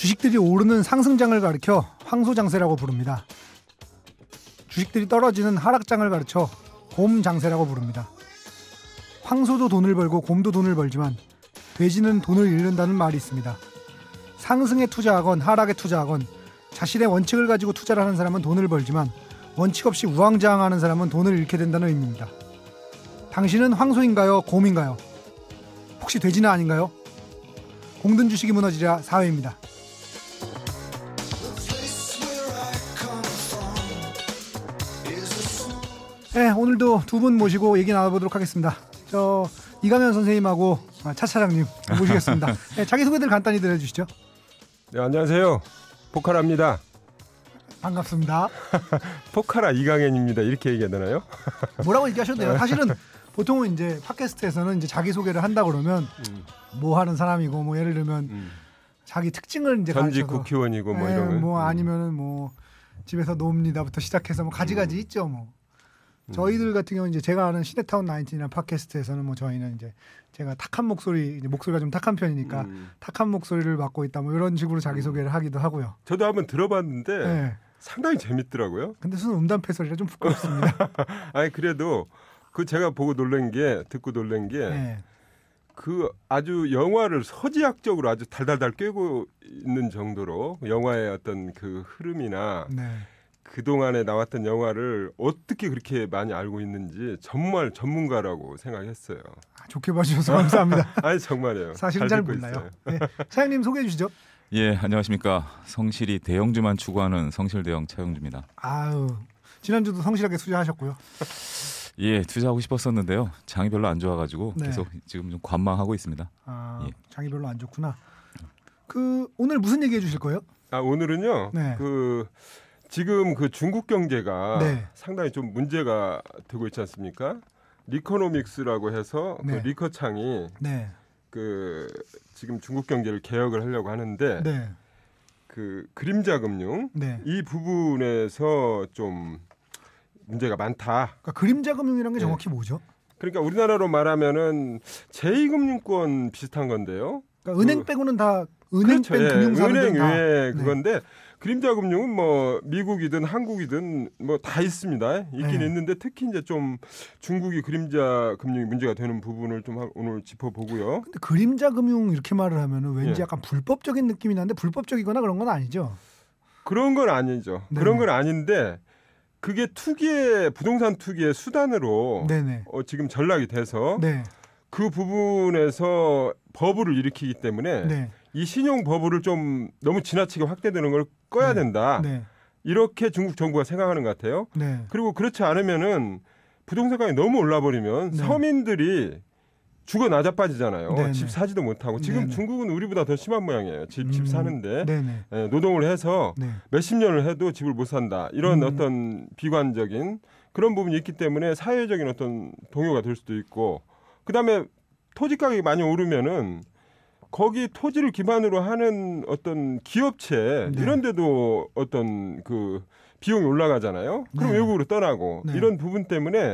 주식들이 오르는 상승장을 가리켜 황소장세라고 부릅니다. 주식들이 떨어지는 하락장을 가르쳐 곰장세라고 부릅니다. 황소도 돈을 벌고 곰도 돈을 벌지만 돼지는 돈을 잃는다는 말이 있습니다. 상승에 투자하건 하락에 투자하건 자신의 원칙을 가지고 투자를 하는 사람은 돈을 벌지만 원칙 없이 우왕좌왕하는 사람은 돈을 잃게 된다는 의미입니다. 당신은 황소인가요? 곰인가요? 혹시 돼지는 아닌가요? 공든 주식이 무너지랴 4회입니다. 네, 오늘도 두 분 모시고 얘기 나눠보도록 하겠습니다. 이가면 선생님하고 차 차장님 모시겠습니다. 네, 자기소개들 간단히 들려주시죠. 네, 안녕하세요. 포카라입니다. 반갑습니다. 포카라 이강현입니다. 이렇게 얘기해야 되나요? 뭐라고 얘기하셔도 돼요. 사실은 보통은 이제 팟캐스트에서는 이제 자기소개를 한다 그러면 뭐 하는 사람이고 뭐 예를 들면 자기 특징을 이제 전직 가르쳐서 국회의원이고 뭐 이런 뭐 아니면은 뭐 집에서 놉니다부터 시작해서 뭐 가지가지 있죠 뭐. 저희들 같은 경우는 이제 제가 아는 시네타운 19이라는 팟캐스트에서는 뭐 저희는 이제 제가 탁한 목소리, 이제 목소리가 좀 탁한 편이니까 탁한 목소리를 맡고 있다 뭐 이런 식으로 자기소개를 하기도 하고요. 저도 한번 들어봤는데 네. 상당히 재밌더라고요. 근데 순 음담패 소리가 좀 부끄럽습니다. 아니 그래도 그 제가 보고 놀란 게 듣고 놀란 게 네. 그 아주 영화를 서지학적으로 아주 달달달 꿰고 있는 정도로 영화의 어떤 그 흐름이나 네. 그동안에 나왔던 영화를 어떻게 그렇게 많이 알고 있는지 정말 전문가라고 생각했어요. 좋게 봐주셔서 감사합니다. 아니 정말이에요. 사실은 잘 몰라요. 네. 사장님 소개해 주시죠. 예, 안녕하십니까. 성실히 대형주만 추구하는 성실대형 차용주입니다. 아유, 지난주도 성실하게 투자하셨고요. 예, 투자하고 싶었었는데요. 장이 별로 안 좋아가지고 네. 계속 지금 좀 관망하고 있습니다. 아, 예. 장이 별로 안 좋구나. 오늘 무슨 얘기해 주실 거예요? 아 오늘은요. 네. 지금 그 중국 경제가 네. 상당히 좀 문제가 되고 있지 않습니까? 리커노믹스라고 해서 네. 그 리커창이 네. 지금 중국 경제를 개혁을 하려고 하는데 네. 그 그림자 금융 네. 이 부분에서 좀 문제가 많다. 그러니까 그림자 금융이라는 게 네. 정확히 뭐죠? 그러니까 우리나라로 말하면은 제2금융권 비슷한 건데요. 그러니까 은행 빼고는 다 은행 그렇죠. 뺀 예, 금융사들은 은행 다 외에 네. 그건데 그림자 금융은 뭐 미국이든 한국이든 뭐 다 있습니다. 있긴 네. 있는데 특히 이제 좀 중국이 그림자 금융이 문제가 되는 부분을 좀 오늘 짚어보고요. 근데 그림자 금융 이렇게 말을 하면은 왠지 예. 약간 불법적인 느낌이 나는데 불법적이거나 그런 건 아니죠. 그런 건 아니죠. 네네. 그런 건 아닌데 그게 부동산 투기의 수단으로 네네. 지금 전락이 돼서 네. 그 부분에서 버블을 일으키기 때문에 네. 이 신용 버블을 좀 너무 지나치게 확대되는 걸 꺼야 네. 된다. 네. 이렇게 중국 정부가 생각하는 것 같아요. 네. 그리고 그렇지 않으면은 부동산 가격이 너무 올라버리면 네. 서민들이 죽어 나자빠지잖아요. 네네. 집 사지도 못하고 지금 네네. 중국은 우리보다 더 심한 모양이에요. 집 사는데 네네. 노동을 해서 네. 몇십 년을 해도 집을 못 산다. 이런 어떤 비관적인 그런 부분이 있기 때문에 사회적인 어떤 동요가 될 수도 있고 그다음에 토지 가격이 많이 오르면은 거기 토지를 기반으로 하는 어떤 기업체 네. 이런 데도 어떤 그 비용이 올라가잖아요. 그럼 네. 외국으로 떠나고 네. 이런 부분 때문에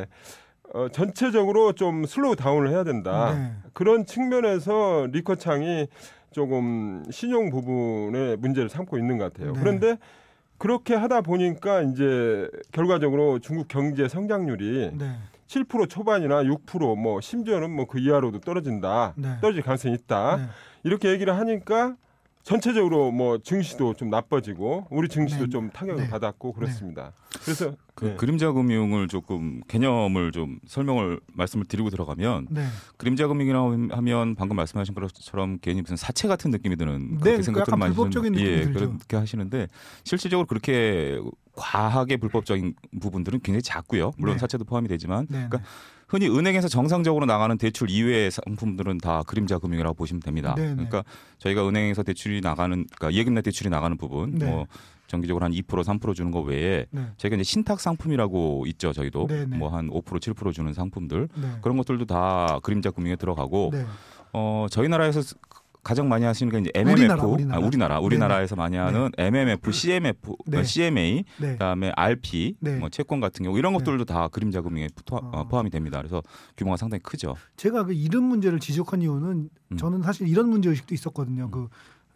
전체적으로 좀 슬로우 다운을 해야 된다. 네. 그런 측면에서 리커창이 조금 신용 부분에 문제를 삼고 있는 것 같아요. 네. 그런데 그렇게 하다 보니까 이제 결과적으로 중국 경제 성장률이 네. 7% 초반이나 6% 심지어는 그 이하로도 떨어진다. 네. 떨어질 가능성이 있다. 네. 이렇게 얘기를 하니까 전체적으로 증시도 좀 나빠지고 우리 증시도 네. 좀 타격을 네. 받았고 그렇습니다. 그래서 그림자 금융을 조금 개념을 좀 말씀을 드리고 들어가면 네. 그림자 금융이라고 하면 방금 말씀하신 것처럼 괜히 무슨 사채 같은 느낌이 드는 네, 그렇게 생각들을 약간 많이 불법적인 느낌이 예, 들죠. 그렇게 하시는데 실질적으로 그렇게 과하게 불법적인 부분들은 굉장히 작고요. 물론 네. 사채도 포함이 되지만 네. 그러니까 흔히 은행에서 정상적으로 나가는 대출 이외의 상품들은 다 그림자 금융이라고 보시면 됩니다. 네네. 그러니까 저희가 은행에서 대출이 나가는, 그러니까 예금내 대출이 나가는 부분, 네. 정기적으로 한 2%, 3% 주는 거 외에 네. 저희가 이제 신탁 상품이라고 있죠. 저희도 네네. 한 5%, 7% 주는 상품들 네. 그런 것들도 다 그림자 금융에 들어가고 네. 저희 나라에서 가장 많이 하시는 게 이제 MMF, 우리나라에서 많이 하는 MMF, CMF, 네. CMA, 네. 그다음에 RP, 네. 채권 같은 경우 이런 것들도 다 그림자 금융에 아. 포함이 됩니다. 그래서 규모가 상당히 크죠. 제가 그 이름 문제를 지적한 이유는 저는 사실 이런 문제 의식도 있었거든요.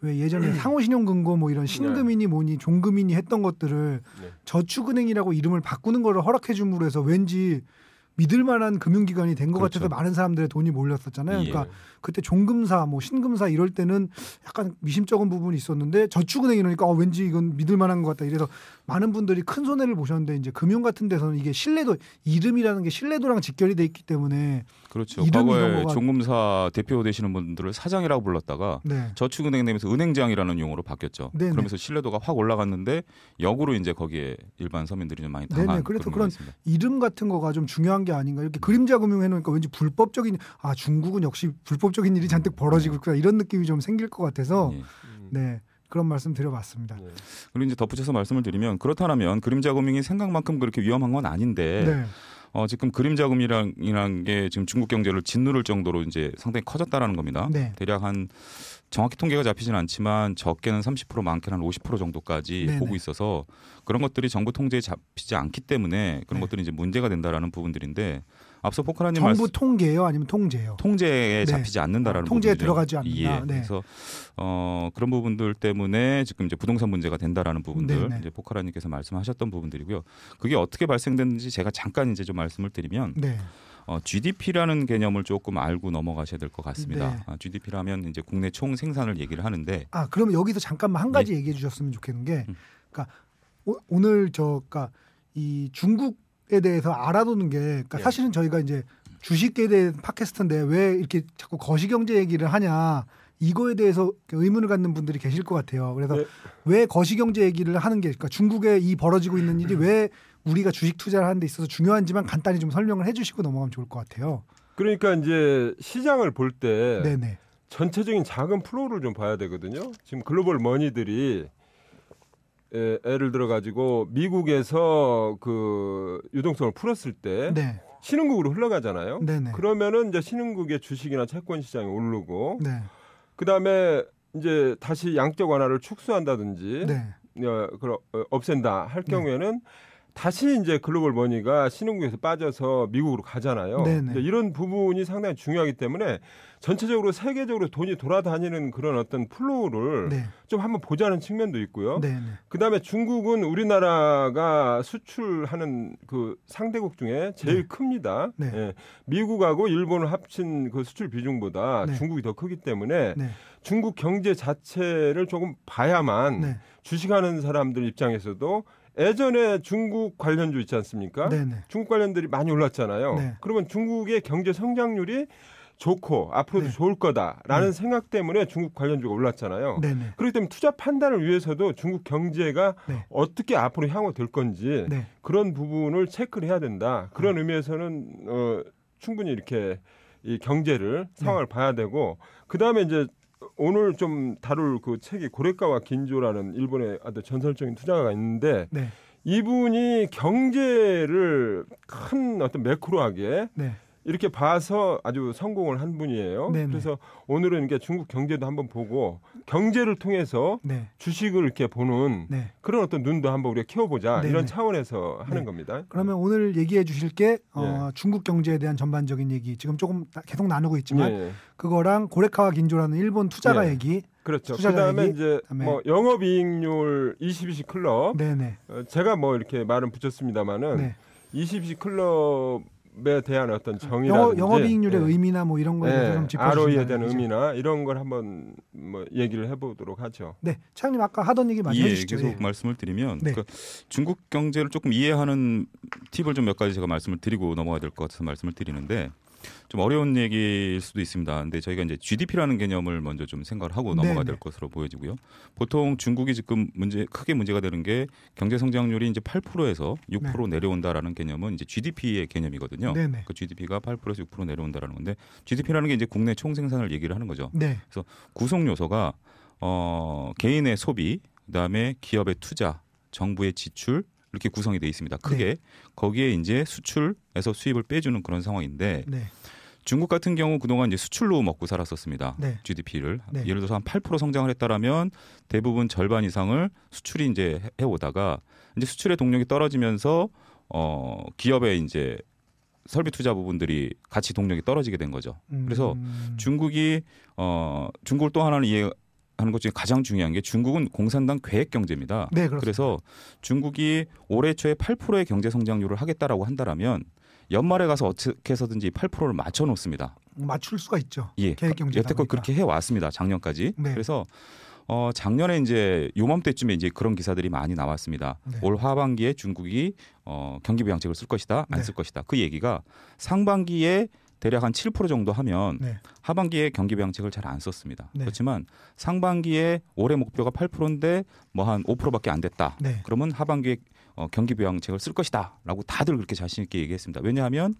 왜 예전에 상호신용금고 뭐 이런 신금이니 뭐니 종금이니 했던 것들을 저축은행이라고 이름을 바꾸는 거를 허락해 줌으로 해서 왠지 믿을 만한 금융기관이 된 것 그렇죠. 같아서 많은 사람들의 돈이 몰렸었잖아요. 그러니까 그때 종금사, 뭐 신금사 이럴 때는 약간 미심쩍은 부분이 있었는데 저축은행 이러니까 왠지 이건 믿을 만한 것 같다. 이래서 많은 분들이 큰 손해를 보셨는데 이제 금융 같은 데서는 이게 신뢰도 이름이라는 게 신뢰도랑 직결이 돼 있기 때문에 그렇죠. 과거에 종금사 대표 되시는 분들을 사장이라고 불렀다가 저축은행 되면서 은행장이라는 용어로 바뀌었죠. 그러면서 신뢰도가 확 올라갔는데 역으로 이제 거기에 일반 서민들이 좀 많이 당한 그래서 그런 이름 같은 거가 좀 중요한 게 아닌가. 이렇게 그림자 금융 해놓으니까 왠지 불법적인 중국은 역시 불법적인 일이 잔뜩 벌어지고 있구나 이런 느낌이 좀 생길 것 같아서 그런 말씀 드려봤습니다. 그리고 이제 덧붙여서 말씀을 드리면 그렇다면 그림자 금융이 생각만큼 그렇게 위험한 건 아닌데 지금 그림자 금융이라는 게 지금 중국 경제를 짓누를 정도로 이제 상당히 커졌다라는 겁니다. 대략 한 정확히 통계가 잡히지는 않지만 적게는 30% 많게는 한 50% 정도까지 보고 있어서 그런 것들이 정부 통제에 잡히지 않기 때문에 그런 것들이 이제 문제가 된다라는 부분들인데 앞서 포카라님 정부 통계요, 아니면 통제요? 통제에 잡히지 않는다라는 통제에 부분이죠. 들어가지 않는다. 그래서 그런 부분들 때문에 지금 이제 부동산 문제가 된다라는 부분들 이제 포카라님께서 말씀하셨던 부분들이고요. 그게 어떻게 발생됐는지 제가 잠깐 이제 좀 말씀을 드리면. GDP라는 개념을 조금 알고 넘어가셔야 될 것 같습니다. GDP라면 이제 국내 총 생산을 얘기를 하는데. 그럼 여기서 잠깐만 한 가지 얘기해 주셨으면 좋겠는 게, 그러니까 오늘 그러니까 이 중국에 대해서 알아두는 게, 그러니까 사실은 저희가 이제 주식에 대한 팟캐스트인데 왜 이렇게 자꾸 거시경제 얘기를 하냐. 이거에 대해서 의문을 갖는 분들이 계실 것 같아요. 그래서 왜 거시경제 얘기를 하는 게, 그러니까 중국에 이 벌어지고 있는 일이 왜 우리가 주식 투자를 하는 데 있어서 중요한지만 간단히 좀 설명을 해주시고 넘어가면 좋을 것 같아요. 그러니까 이제 시장을 볼 때 전체적인 작은 플로우를 좀 봐야 되거든요. 지금 글로벌 머니들이 예를 들어 가지고 미국에서 그 유동성을 풀었을 때 신흥국으로 흘러가잖아요. 그러면은 이제 신흥국의 주식이나 채권 시장이 오르고 그다음에 이제 다시 양적 완화를 축소한다든지 없앤다 할 경우에는 다시 이제 글로벌 머니가 신흥국에서 빠져서 미국으로 가잖아요. 이런 부분이 상당히 중요하기 때문에 전체적으로 세계적으로 돈이 돌아다니는 그런 어떤 플로우를 좀 한번 보자는 측면도 있고요. 그다음에 중국은 우리나라가 수출하는 그 상대국 중에 제일 큽니다. 미국하고 일본을 합친 그 수출 비중보다 중국이 더 크기 때문에 중국 경제 자체를 조금 봐야만 주식하는 사람들 입장에서도 예전에 중국 관련주 있지 않습니까? 중국 관련들이 많이 올랐잖아요. 그러면 중국의 경제 성장률이 좋고 앞으로도 좋을 거다라는 생각 때문에 중국 관련주가 올랐잖아요. 그렇기 때문에 투자 판단을 위해서도 중국 경제가 어떻게 앞으로 향후될 건지 그런 부분을 체크를 해야 된다. 그런 의미에서는 충분히 이렇게 이 경제를 상황을 봐야 되고 그다음에 이제 오늘 좀 다룰 그 책이 고레카와 긴조라는 일본의 아주 전설적인 투자가가 있는데 이분이 경제를 큰 어떤 매크로하게 이렇게 봐서 아주 성공을 한 분이에요. 그래서 오늘은 이렇게 중국 경제도 한번 보고 경제를 통해서 주식을 이렇게 보는 그런 어떤 눈도 한번 우리가 키워보자 이런 차원에서 하는 겁니다. 그러면 오늘 얘기해 주실 게 중국 경제에 대한 전반적인 얘기 지금 조금 계속 나누고 있지만 그거랑 고레카와 긴조라는 일본 투자가 얘기. 그렇죠. 그다음에 이제 뭐 영업이익률 22시 클럽. 제가 뭐 이렇게 말은 붙였습니다만은 22시 클럽 에 대한 어떤 정의라든지 영업이익률의 의미나 뭐 이런 거에 대해서 좀 짚어주시면 ROE에 대한 의미나 이런 걸 한번 뭐 얘기를 해보도록 하죠. 차장님 아까 하던 얘기 많이 해주시죠. 계속 말씀을 드리면 그러니까 중국 경제를 조금 이해하는 팁을 좀 몇 가지 제가 말씀을 드리고 넘어가야 될 것 같아서 말씀을 드리는데 좀 어려운 얘기일 수도 있습니다. 근데 저희가 이제 GDP라는 개념을 먼저 좀 생각을 하고 넘어가야 될 것으로 보여지고요. 보통 중국이 지금 크게 문제가 되는 게 경제 성장률이 이제 8%에서 6% 내려온다라는 개념은 이제 GDP의 개념이거든요. 그 GDP가 8%에서 6% 내려온다라는 건데 GDP라는 게 이제 국내 총생산을 얘기를 하는 거죠. 그래서 구성 요소가 개인의 소비, 그다음에 기업의 투자, 정부의 지출 이렇게 구성이 돼 있습니다. 크게 거기에 이제 수출에서 수입을 빼주는 그런 상황인데 중국 같은 경우 그동안 이제 수출로 먹고 살았었습니다. GDP를 예를 들어서 한 8% 성장을 했다라면 대부분 절반 이상을 수출이 이제 해오다가 이제 수출의 동력이 떨어지면서 기업의 이제 설비 투자 부분들이 같이 동력이 떨어지게 된 거죠. 그래서 중국이 중국을 또 하나는 이해하셔야 것 중에 가장 중요한 게 중국은 공산당 계획 경제입니다. 네, 그렇습니다. 그래서 중국이 올해 초에 8%의 경제 성장률을 하겠다라고 한다라면 연말에 가서 어떻게 해서든지 8%를 맞춰 놓습니다. 맞출 수가 있죠. 예, 계획 경제다 여태껏 보니까. 그렇게 해 왔습니다. 작년까지. 네. 그래서 작년에 이제 요맘때쯤에 이제 그런 기사들이 많이 나왔습니다. 네. 올 하반기에 중국이 경기 부양책을 쓸 것이다, 안 네. 쓸 것이다. 그 얘기가 상반기에 대략 한 7% 정도 하면 네. 하반기에 경기 부양책을 잘 안 썼습니다. 네. 그렇지만 상반기에 올해 목표가 8%인데 뭐 한 5%밖에 안 됐다. 네. 그러면 하반기에 경기 부양책을 쓸 것이다라고 다들 그렇게 자신 있게 얘기했습니다. 왜냐하면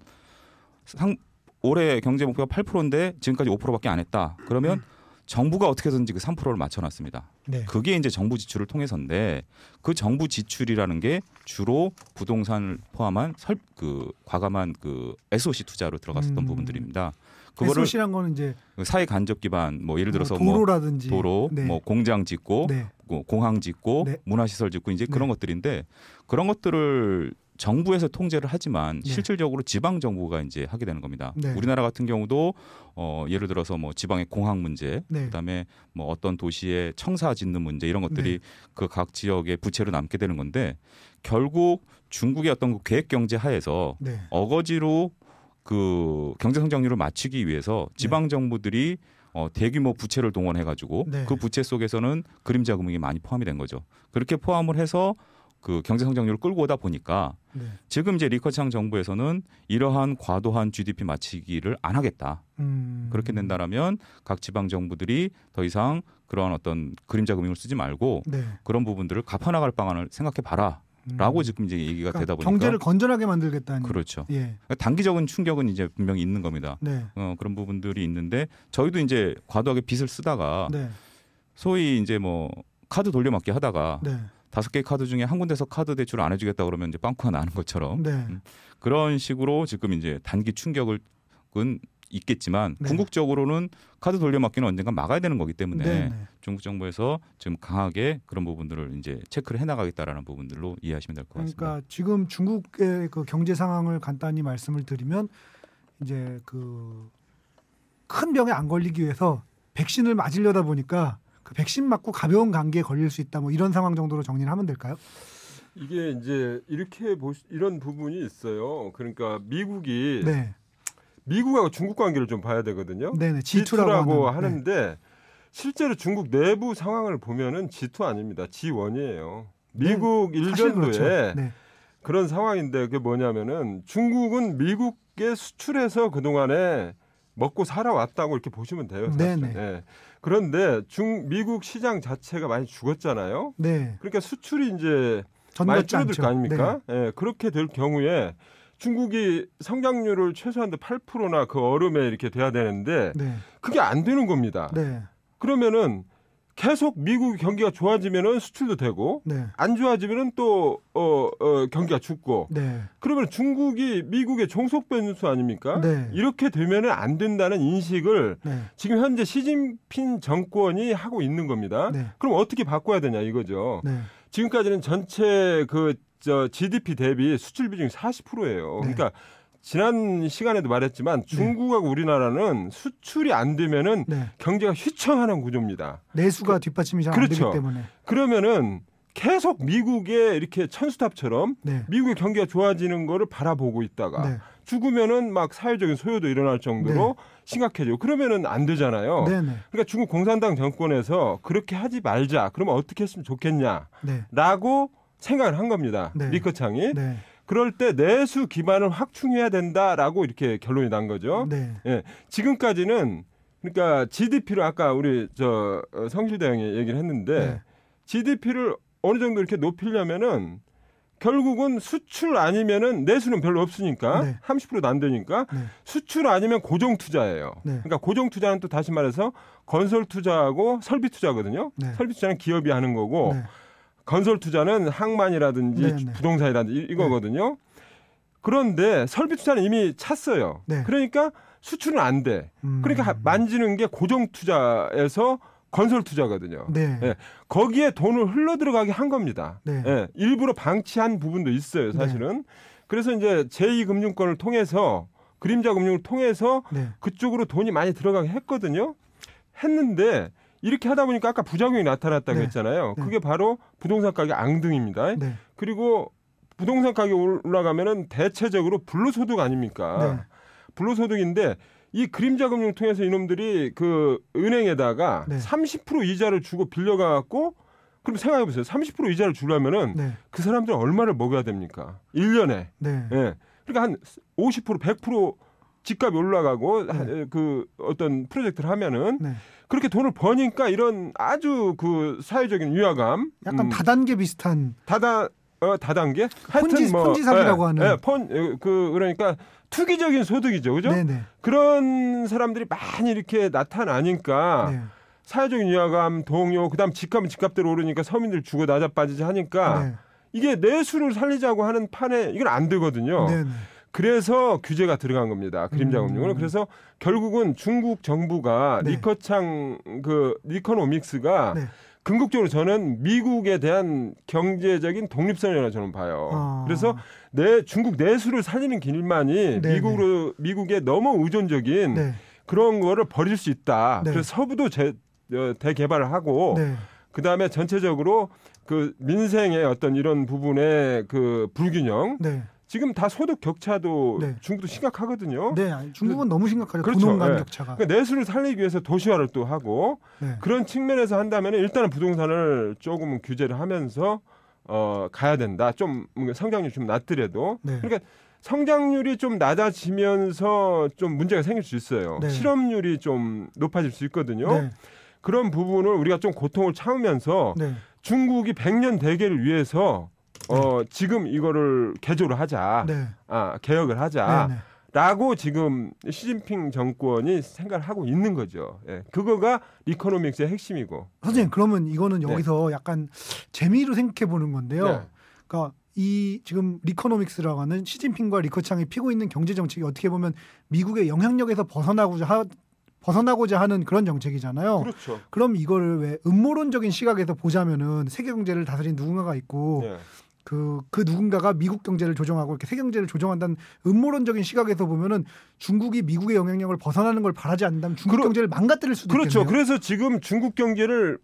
올해 경제 목표가 8%인데 지금까지 5%밖에 안 했다. 그러면 정부가 어떻게든지 그 3%를 맞춰놨습니다. 네. 그게 이제 정부 지출을 통해서인데 그 정부 지출이라는 게 주로 부동산을 포함한 과감한 그 SOC 투자로 들어갔었던 부분들입니다. 그거를 SOC란 거는 이제 사회 간접 기반 뭐 예를 들어서 도로라든지 도로, 네. 뭐 공장 짓고, 네. 공항 짓고, 네. 문화시설 짓고 이제 그런 네. 것들인데 그런 것들을 정부에서 통제를 하지만 네. 실질적으로 지방 정부가 이제 하게 되는 겁니다. 네. 우리나라 같은 경우도 예를 들어서 뭐 지방의 공항 문제, 네. 그다음에 뭐 어떤 도시에 청사 짓는 문제 이런 것들이 네. 그 각 지역의 부채로 남게 되는 건데 결국 중국의 어떤 그 계획 경제 하에서 네. 어거지로 그 경제 성장률을 맞추기 위해서 지방 정부들이 대규모 부채를 동원해가지고 네. 그 부채 속에서는 그림자 금융이 많이 포함이 된 거죠. 그렇게 포함을 해서 그 경제 성장률을 끌고 오다 보니까 네. 지금 이제 리커창 정부에서는 이러한 과도한 GDP 맞추기를 안 하겠다. 그렇게 된다라면 각 지방 정부들이 더 이상 그러한 어떤 그림자 금융을 쓰지 말고 네. 그런 부분들을 갚아나갈 방안을 생각해 봐라라고 지금 이제 얘기가 그러니까 되다 보니까 경제를 건전하게 만들겠다는. 그렇죠. 예. 단기적인 충격은 이제 분명히 있는 겁니다. 네. 그런 부분들이 있는데 저희도 이제 과도하게 빚을 쓰다가 네. 소위 이제 뭐 카드 돌려막기 하다가 네. 5개 카드 중에 한 군데서 카드 대출을 안 해주겠다 그러면 이제 빵꾸가 나는 것처럼 네. 그런 식으로 지금 이제 단기 충격은 있겠지만 네. 궁극적으로는 카드 돌려막기는 언젠가 막아야 되는 거기 때문에 네. 네. 중국 정부에서 지금 강하게 그런 부분들을 이제 체크를 해나가겠다라는 부분들로 이해하시면 될 것 같습니다. 그러니까 지금 중국의 그 경제 상황을 간단히 말씀을 드리면 이제 그 큰 병에 안 걸리기 위해서 백신을 맞으려다 보니까 그 백신 맞고 가벼운 감기에 걸릴 수 있다 뭐 이런 상황 정도로 정리를 하면 될까요? 이게 이제 이렇게 이런 부분이 있어요. 그러니까 미국이 네. 미국하고 중국 관계를 좀 봐야 되거든요. 네네. G2라고 G2라고 하는데 실제로 중국 내부 상황을 보면은 G2 아닙니다. G1이에요. 미국 사실 일변도에 그렇죠. 네. 그런 상황인데 그게 뭐냐면은 중국은 미국에 수출해서 그동안에 먹고 살아왔다고 이렇게 보시면 돼요. 사실. 네네. 예. 그런데 미국 시장 자체가 많이 죽었잖아요. 네. 그러니까 수출이 이제 전 많이 같지 줄어들 않죠. 거 아닙니까? 예, 그렇게 될 경우에 중국이 성장률을 최소한 8%나 그 얼음에 이렇게 돼야 되는데 네. 그게 안 되는 겁니다. 네. 그러면은 계속 미국 경기가 좋아지면은 수출도 되고 네. 안 좋아지면은 또 경기가 죽고 네. 그러면 중국이 미국의 종속 변수 아닙니까? 네. 이렇게 되면은 안 된다는 인식을 네. 지금 현재 시진핑 정권이 하고 있는 겁니다. 네. 그럼 어떻게 바꿔야 되냐 이거죠. 네. 지금까지는 전체 GDP 대비 수출 비중이 40%예요. 네. 그러니까 지난 시간에도 말했지만 중국하고 우리나라는 수출이 안 되면은 네. 경제가 휘청하는 구조입니다. 내수가 뒷받침이 잘 안 그렇죠. 되기 때문에. 그러면은 계속 미국의 이렇게 천수탑처럼 네. 미국의 경기가 좋아지는 거를 바라보고 있다가 네. 죽으면은 막 사회적인 소요도 일어날 정도로 심각해지고 그러면은 안 되잖아요. 네. 네. 그러니까 중국 공산당 정권에서 그렇게 하지 말자. 그러면 어떻게 했으면 좋겠냐라고 네. 생각을 한 겁니다. 네. 리커창이. 네. 그럴 때 내수 기반을 확충해야 된다라고 이렇게 결론이 난 거죠. 네. 예, 지금까지는 그러니까 GDP를 아까 우리 성실대 형이 얘기를 했는데 네. GDP를 어느 정도 이렇게 높이려면은 결국은 수출 아니면은 내수는 별로 없으니까 네. 30%도 안 되니까 네. 수출 아니면 고정 투자예요. 네. 그러니까 고정 투자는 또 다시 말해서 건설 투자하고 설비 투자거든요. 네. 설비 투자는 기업이 하는 거고 네. 건설 투자는 항만이라든지 네, 네. 부동산이라든지 이거거든요. 그런데 설비 투자는 이미 찼어요. 네. 그러니까 수출은 안 돼. 그러니까 만지는 게 고정 투자에서 건설 투자거든요. 네. 예, 거기에 돈을 흘러 들어가게 한 겁니다. 네. 예, 일부러 방치한 부분도 있어요, 사실은. 그래서 이제 제2금융권을 통해서 그림자 금융을 통해서 네. 그쪽으로 돈이 많이 들어가게 했거든요. 했는데 이렇게 하다 보니까 아까 부작용이 나타났다고 네. 했잖아요. 네. 그게 바로 부동산 가격 앙등입니다. 네. 그리고 부동산 가격이 올라가면은 대체적으로 불로소득 아닙니까? 네. 불로소득인데 이 그림자 금융 통해서 이놈들이 그 은행에다가 네. 30% 이자를 주고 빌려가갖고 그럼 생각해 보세요. 30% 이자를 주려면은 네. 그 사람들은 얼마를 먹여야 됩니까? 1년에. 네. 예. 그러니까 한 50%, 100% 집값이 올라가고 네. 그 어떤 프로젝트를 하면은 네. 그렇게 돈을 버니까 이런 아주 그 사회적인 위화감, 약간 다단계 비슷한 다단계, 폰지 사기라고 하는. 그러니까 투기적인 소득이죠, 그죠? 네네. 그런 사람들이 많이 이렇게 나타나니까 네. 사회적인 위화감, 동요, 그다음 집값은 집값대로 오르니까 서민들 주고 낮아빠지지 하니까 네. 이게 내수를 살리자고 하는 판에 이건 안 되거든요. 네네. 그래서 규제가 들어간 겁니다. 그림자 금융은. 그래서 결국은 중국 정부가 네. 리커노믹스가 네. 궁극적으로 저는 미국에 대한 경제적인 독립선이라고 저는 봐요. 그래서 중국 내수를 살리는 길만이 네, 미국에 너무 의존적인 네. 그런 거를 버릴 수 있다. 네. 그래서 서부도 대개발을 하고 네. 그다음에 전체적으로 그 민생의 어떤 이런 부분의 그 불균형 네. 지금 다 소득 격차도 네. 중국도 심각하거든요. 네. 중국은 너무 심각하죠. 그렇죠. 고농 간 네. 격차가. 그러니까 내수를 살리기 위해서 도시화를 또 하고 네. 그런 측면에서 한다면 일단은 부동산을 조금 규제를 하면서 가야 된다. 좀 성장률이 좀 낮더라도. 네. 그러니까 성장률이 좀 낮아지면서 좀 문제가 생길 수 있어요. 네. 실업률이 좀 높아질 수 있거든요. 네. 그런 부분을 우리가 좀 고통을 참으면서 네. 중국이 100년 대계를 위해서 지금 이거를 개조를 하자. 네. 개혁을 하자. 네. 네. 라고 지금 시진핑 정권이 생각을 하고 있는 거죠. 예. 그거가 리커노믹스의 핵심이고. 선생님 그러면 이거는 네. 여기서 약간 재미로 생각해 보는 건데요. 네. 그러니까 이 지금 리커노믹스라고 하는 시진핑과 리커창이 피고 있는 경제 정책이 어떻게 보면 미국의 영향력에서 벗어나고자 하는 그런 정책이잖아요. 그렇죠. 그럼 이거를 왜 음모론적인 시각에서 보자면은 세계 경제를 다스린 누군가가 있고 네. 그 누군가가 미국 경제를 조정하고 이렇게 세계 경제를 조정한다는 음모론적인 시각에서 보면은 중국이 미국의 영향력을 벗어나는 걸 바라지 않는다면 중국 경제를 망가뜨릴 수도 그렇죠. 있겠네요. 그래서 지금 중국 경제에서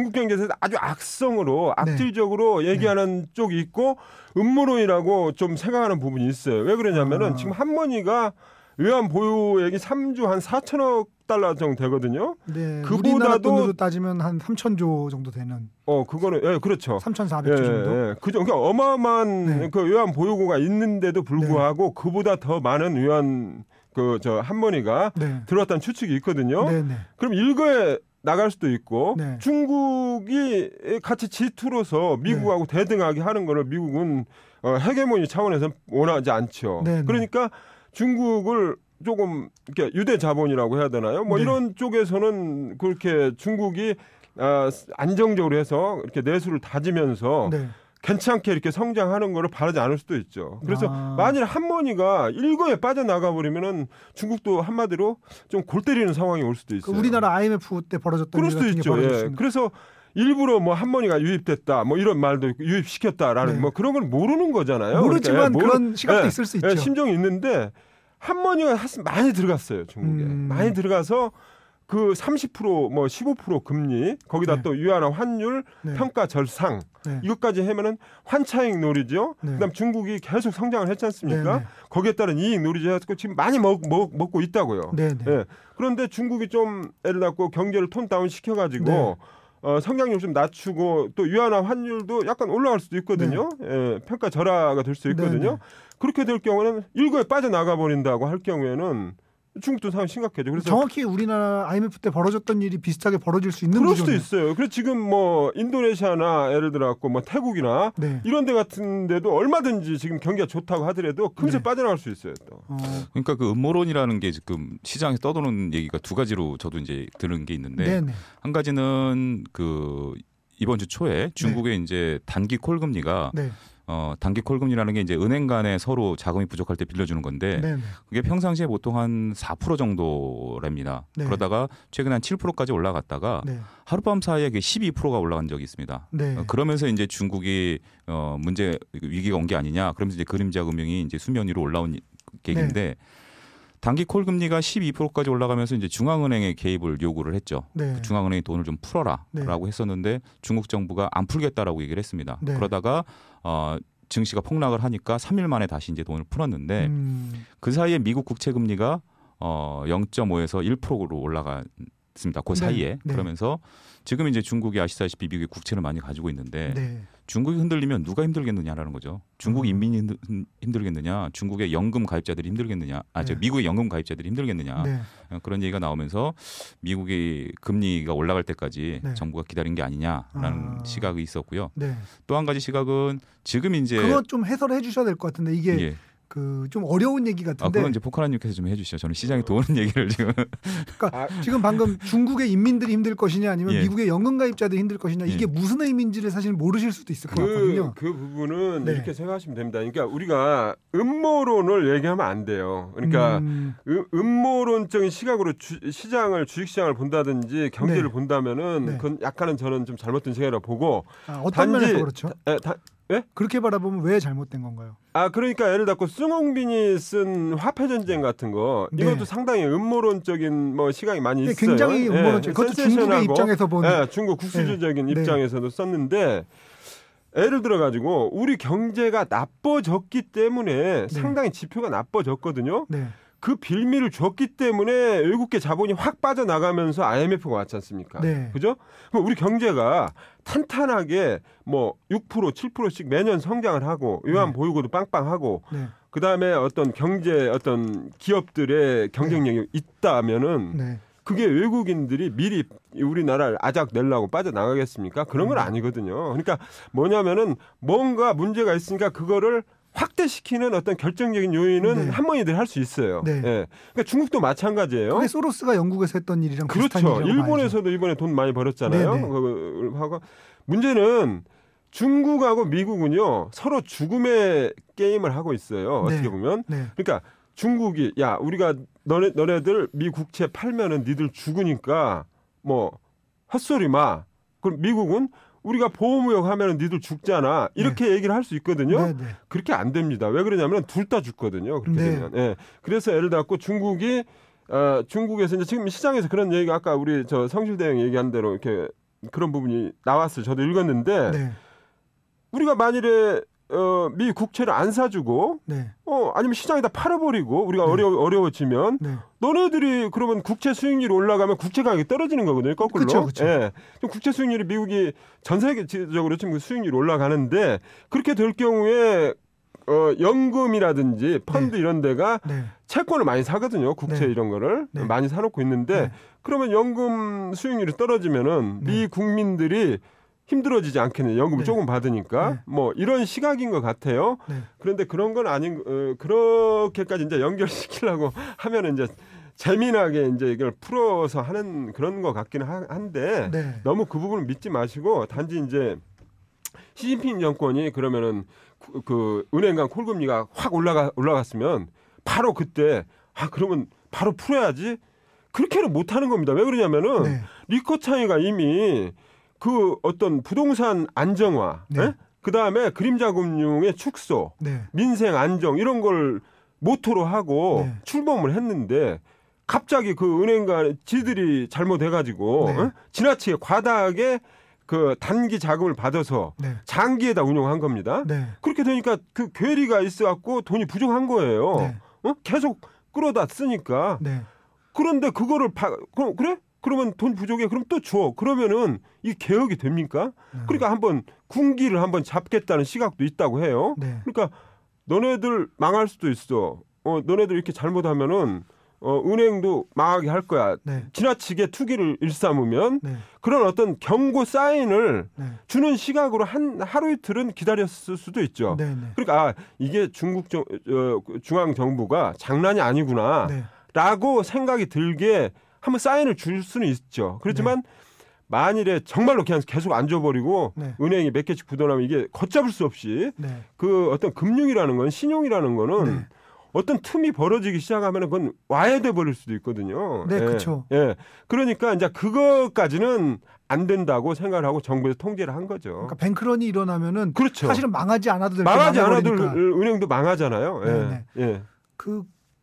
아주 악성으로 네. 악질적으로 얘기하는 쪽이 있고 음모론이라고 좀 생각하는 부분이 있어요. 왜 그러냐면은 지금 한머니가 외환 보유액이 3주 한 4천억 달러 정도 되거든요. 네, 그보다도 우리나라 돈으로 따지면 한 3천조 정도 되는. 그거는 그렇죠. 3,400조 정도. 그러니까 어마어마한 네. 그 외환 보유고가 있는데도 불구하고 그보다 더 많은 외환 한머니가 네. 들어왔다는 추측이 있거든요. 네, 네. 그럼 일거에 나갈 수도 있고 네. 중국이 같이 G2로서 미국하고 대등하게 하는 거를 미국은 헤게모니 차원에서 원하지 않죠. 네, 네. 그러니까 중국을 조금 이렇게 유대 자본이라고 해야 되나요? 뭐 네. 이런 쪽에서는 그렇게 중국이 안정적으로 해서 이렇게 내수를 다지면서 네. 괜찮게 이렇게 성장하는 거를 바라지 않을 수도 있죠. 그래서 만일 한머니가 일거에 빠져나가 버리면은 중국도 한마디로 좀 골 때리는 상황이 올 수도 있어요. 우리나라 IMF 때 벌어졌던 그럴 일 수도 같은 게 있죠. 벌어질 수 있는. 그래서 일부러 뭐 한머니가 유입됐다, 뭐 이런 말도 있고 유입시켰다라는 네. 뭐 그런 건 모르는 거잖아요. 모르지만 그러니까 그런 시각도 있을 수 있죠. 심정이 있는데 한머니가 많이 들어갔어요. 중국에 많이 들어가서 그 30% 뭐 15% 금리 거기다 네. 또 위안화 환율 네. 평가 절상 네. 이것까지 하면은 환차익 놀이죠. 네. 그다음 중국이 계속 성장을 했지 않습니까? 네, 네. 거기에 따른 이익 놀이죠. 해서 지금 많이 먹고 있다고요. 네, 네. 예. 그런데 중국이 좀 애를 낳고 경제를 톤 다운 시켜가지고 네. 성장률 좀 낮추고 또 위안화 환율도 약간 올라갈 수도 있거든요. 예, 평가 절하가 될 수 있거든요. 네, 네. 그렇게 될 경우는 일거에 빠져나가 버린다고 할 경우에는 중국도 상당히 심각해져. 그래서 정확히 우리나라 IMF 때 벌어졌던 일이 비슷하게 벌어질 수 있는 그럴 수도 구조네요. 있어요. 그래서 지금 뭐 인도네시아나 예를 들어갖고 뭐 태국이나 네. 이런 데 같은 데도 얼마든지 지금 경기가 좋다고 하더라도 금세 네. 빠져나갈 수 있어요. 또. 그러니까 그 음모론이라는 게 지금 시장에 떠도는 얘기가 두 가지로 저도 이제 들은 게 있는데 네, 네. 한 가지는 그 이번 주 초에 중국의 이제 단기 콜 금리가 네. 단기 콜 금리라는 게 이제 은행 간에 서로 자금이 부족할 때 빌려주는 건데 네. 네. 그게 평상시에 보통 한 4% 정도랍니다. 네. 그러다가 최근에 한 7%까지 올라갔다가 네. 하룻밤 사이에 그게 12%가 올라간 적이 있습니다. 네. 그러면서 이제 중국이 위기가 온 게 아니냐. 그러면서 이제 그림자 금융이 이제 수면 위로 올라온 계기인데 단기 콜 금리가 12%까지 올라가면서 이제 중앙은행에 개입을 요구를 했죠. 네. 중앙은행이 돈을 좀 풀어라라고 했었는데 중국 정부가 안 풀겠다라고 얘기를 했습니다. 네. 그러다가 증시가 폭락을 하니까 3일 만에 다시 이제 돈을 풀었는데 그 사이에 미국 국채 금리가 0.5에서 1%로 올라갔습니다. 그 사이에. 네. 그러면서 지금 이제 중국이 아시다시피 미국의 국채를 많이 가지고 있는데 네. 중국이 흔들리면 누가 힘들겠느냐라는 거죠. 중국 인민이 힘들겠느냐, 중국의 연금 가입자들이 힘들겠느냐, 네. 미국의 연금 가입자들이 힘들겠느냐 네. 그런 얘기가 나오면서 미국의 금리가 올라갈 때까지 네. 정부가 기다린 게 아니냐라는 시각이 있었고요. 네. 또 한 가지 시각은 지금 이제 그거 좀 해설해 주셔야 될 것 같은데 이게 예. 그 좀 어려운 얘기 같은데. 그건 이제 포카라님께서 좀 해주시죠. 저는 시장에 도는 얘기를 지금. 그러니까 지금 방금 중국의 인민들이 힘들 것이냐 아니면 예. 미국의 연금 가입자들이 힘들 것이냐 이게 무슨 의미인지를 사실 모르실 수도 있을 것 같거든요. 그 부분은 네. 이렇게 생각하시면 됩니다. 그러니까 우리가 음모론을 얘기하면 안 돼요. 그러니까 음모론적인 시각으로 주식시장을 본다든지 경제를 네. 본다면은 네. 그건 약간은 저는 좀 잘못된 시각이라고 보고 어떤 면에서 그렇죠? 예? 그렇게 바라보면 왜 잘못된 건가요? 그러니까 예를 들어 숭홍빈이 쓴 화폐 전쟁 같은 거 네. 이것도 상당히 음모론적인 뭐 시각이 많이 있어요. 굉장히 음모론적. 그것도 중국의 센세이션하고, 입장에서 본. 중국 국수주적인 네. 입장에서도 썼는데 예를 들어 가지고 우리 경제가 나빠졌기 때문에 상당히 지표가 나빠졌거든요. 네. 그 빌미를 줬기 때문에 외국계 자본이 확 빠져나가면서 IMF가 왔지 않습니까? 네. 그죠? 그럼 우리 경제가 탄탄하게 뭐 6%, 7%씩 매년 성장을 하고 외환 보유고도 빵빵하고 네. 그다음에 어떤 어떤 기업들의 경쟁력이 있다면은 네. 그게 외국인들이 미리 우리나라를 아작 내려고 빠져나가겠습니까? 그런 건 아니거든요. 그러니까 뭐냐면은 뭔가 문제가 있으니까 그거를 확대시키는 어떤 결정적인 요인은 네. 한번이들 할 수 있어요. 네. 예. 그러니까 중국도 마찬가지예요. 그게 소로스가 영국에서 했던 일이랑 비슷한 그렇죠. 일이라고 일본에서도 이번에 돈 많이 벌었잖아요. 네, 네. 하고 문제는 중국하고 미국은요 서로 죽음의 게임을 하고 있어요. 네. 어떻게 보면. 네. 그러니까 중국이 야 우리가 너네들 미 국채 팔면은 니들 죽으니까 뭐 헛소리 마. 그럼 미국은 우리가 보호무역 하면은 니들 죽잖아. 이렇게 얘기를 할 수 있거든요. 네, 네. 그렇게 안 됩니다. 왜 그러냐면 둘 다 죽거든요. 그렇게 네. 되면. 예. 그래서 예를 들어 중국에서 이제 지금 시장에서 그런 얘기가 아까 우리 저 성실대행 얘기한 대로 이렇게 그런 부분이 나왔어요. 저도 읽었는데 네. 우리가 만일에 미 국채를 안 사주고 네. 아니면 시장에다 팔아버리고 우리가 어려워지면 네. 너네들이 그러면 국채 수익률이 올라가면 국채 가격이 떨어지는 거거든요. 거꾸로. 그쵸. 예. 국채 수익률이 미국이 전 세계적으로 지금 수익률이 올라가는데 그렇게 될 경우에 연금이라든지 펀드 이런 데가 네. 채권을 많이 사거든요. 국채 네. 이런 거를 네. 많이 사놓고 있는데 네. 그러면 연금 수익률이 떨어지면은 네. 미 국민들이 힘들어지지 않겠네요. 연금 네. 조금 받으니까 네. 뭐 이런 시각인 것 같아요. 네. 그런데 그런 건 아닌 그렇게까지 이제 연결시키려고 하면은 이제 재미나게 이제 이걸 풀어서 하는 그런 것 같기는 한데 네. 너무 그 부분을 믿지 마시고 단지 이제 시진핑 정권이 그러면은 그 은행 간 콜금리가 확 올라갔으면 바로 그때 그러면 바로 풀어야지 그렇게는 못 하는 겁니다. 왜 그러냐면은 네. 리커창이가 이미 그 어떤 부동산 안정화, 네. 그 다음에 그림자 금융의 축소, 네. 민생 안정 이런 걸 모토로 하고 네. 출범을 했는데 갑자기 그 은행가 지들이 잘못해가지고 네. 지나치게 과다하게 그 단기 자금을 받아서 네. 장기에다 운용한 겁니다. 네. 그렇게 되니까 그 괴리가 있어갖고 돈이 부족한 거예요. 네. 계속 끌어다 쓰니까. 네. 그런데 그거를 그래? 그러면 돈 부족해. 그럼 또 줘. 그러면은 이 개혁이 됩니까? 그러니까 한번 군기를 한번 잡겠다는 시각도 있다고 해요. 네. 그러니까 너네들 망할 수도 있어. 너네들 이렇게 잘못하면은 은행도 망하게 할 거야. 네. 지나치게 투기를 일삼으면 네. 그런 어떤 경고 사인을 네. 주는 시각으로 하루 이틀은 기다렸을 수도 있죠. 네. 네. 그러니까 이게 중국 중앙 정부가 장난이 아니구나. 네. 라고 생각이 들게 한번 사인을 줄 수는 있죠. 그렇지만 만일에 정말로 그냥 계속 안 줘버리고 네. 은행이 몇 개씩 굳어나면 이게 걷잡을 수 없이 네. 그 어떤 금융이라는 건 신용이라는 거는 네. 어떤 틈이 벌어지기 시작하면 그건 와해돼 버릴 수도 있거든요. 네, 그렇죠. 예. 그러니까 이제 그것까지는 안 된다고 생각을 하고 정부에서 통제를 한 거죠. 그러니까 뱅크런이 일어나면은 그렇죠. 사실은 망하지 않아도 될 망하지 않아도 망해버리니까. 은행도 망하잖아요. 예. 네, 네. 예. 그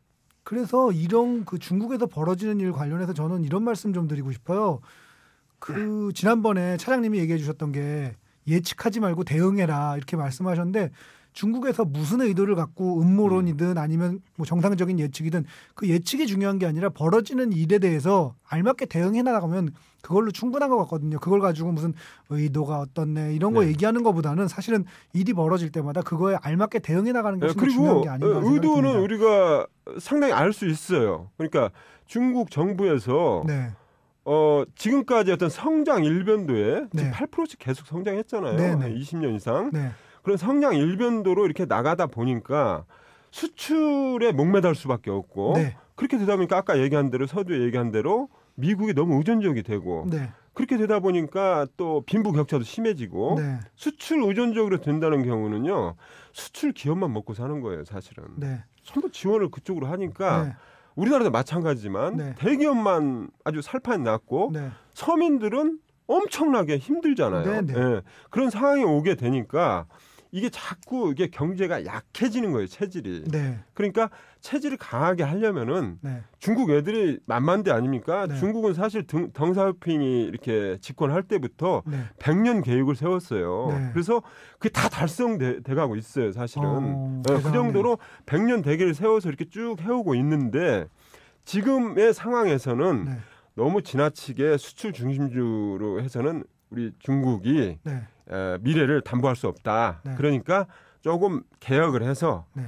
그래서 이런 그 중국에서 벌어지는 일 관련해서 저는 이런 말씀 좀 드리고 싶어요. 그 지난번에 차장님이 얘기해 주셨던 게 예측하지 말고 대응해라 이렇게 말씀하셨는데 중국에서 무슨 의도를 갖고 음모론이든 아니면 뭐 정상적인 예측이든 그 예측이 중요한 게 아니라 벌어지는 일에 대해서 알맞게 대응해 나가면 그걸로 충분한 것 같거든요. 그걸 가지고 무슨 의도가 어떻네 이런 거 얘기하는 것보다는 사실은 일이 벌어질 때마다 그거에 알맞게 대응해 나가는 게 훨씬 중요한 게 아닌가 생각이 듭니다. 의도는 우리가 상당히 알 수 있어요. 그러니까 중국 정부에서 네. 지금까지 어떤 성장 일변도에 네. 8%씩 계속 성장했잖아요. 네, 네. 20년 이상. 네. 그런 성장 일변도로 이렇게 나가다 보니까 수출에 목매달 수밖에 없고 네. 그렇게 되다 보니까 아까 얘기한 대로 서두에 얘기한 대로 미국이 너무 의존적이 되고 네. 그렇게 되다 보니까 또 빈부격차도 심해지고 네. 수출 의존적으로 된다는 경우는요. 수출 기업만 먹고 사는 거예요. 사실은. 네. 전부 지원을 그쪽으로 하니까 네. 우리나라도 마찬가지지만 네. 대기업만 아주 살판이 났고 네. 서민들은 엄청나게 힘들잖아요. 네, 네. 예. 그런 상황이 오게 되니까 이게 자꾸 이게 경제가 약해지는 거예요. 체질이. 네. 그러니까 체질을 강하게 하려면은 네. 중국 애들이 만만대 아닙니까? 네. 중국은 사실 덩샤오핑이 이렇게 집권할 때부터 네. 100년 계획을 세웠어요. 네. 그래서 그게 다 달성돼 가고 있어요. 사실은. 그 대단하네요. 정도로 100년 대계를 세워서 이렇게 쭉 해오고 있는데 지금의 상황에서는 네. 너무 지나치게 수출 중심주로 해서는 우리 중국이 네. 미래를 담보할 수 없다. 네. 그러니까 조금 개혁을 해서 네.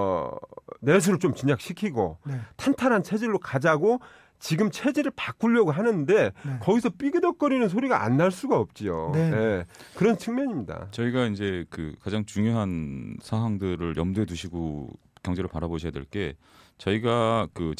내수를 좀 진작시키고 네. 탄탄한 체질로 가자고 지금 체질을 바꾸려고 하는데 네. 거기서 삐그덕거리는 소리가 안 날 수가 없지요. 네. 네. 그런 측면입니다. 저희가 이제 그 가장 중요한 사항들을 염두에 두시고 경제를 바라보셔야 될 게 저희가 그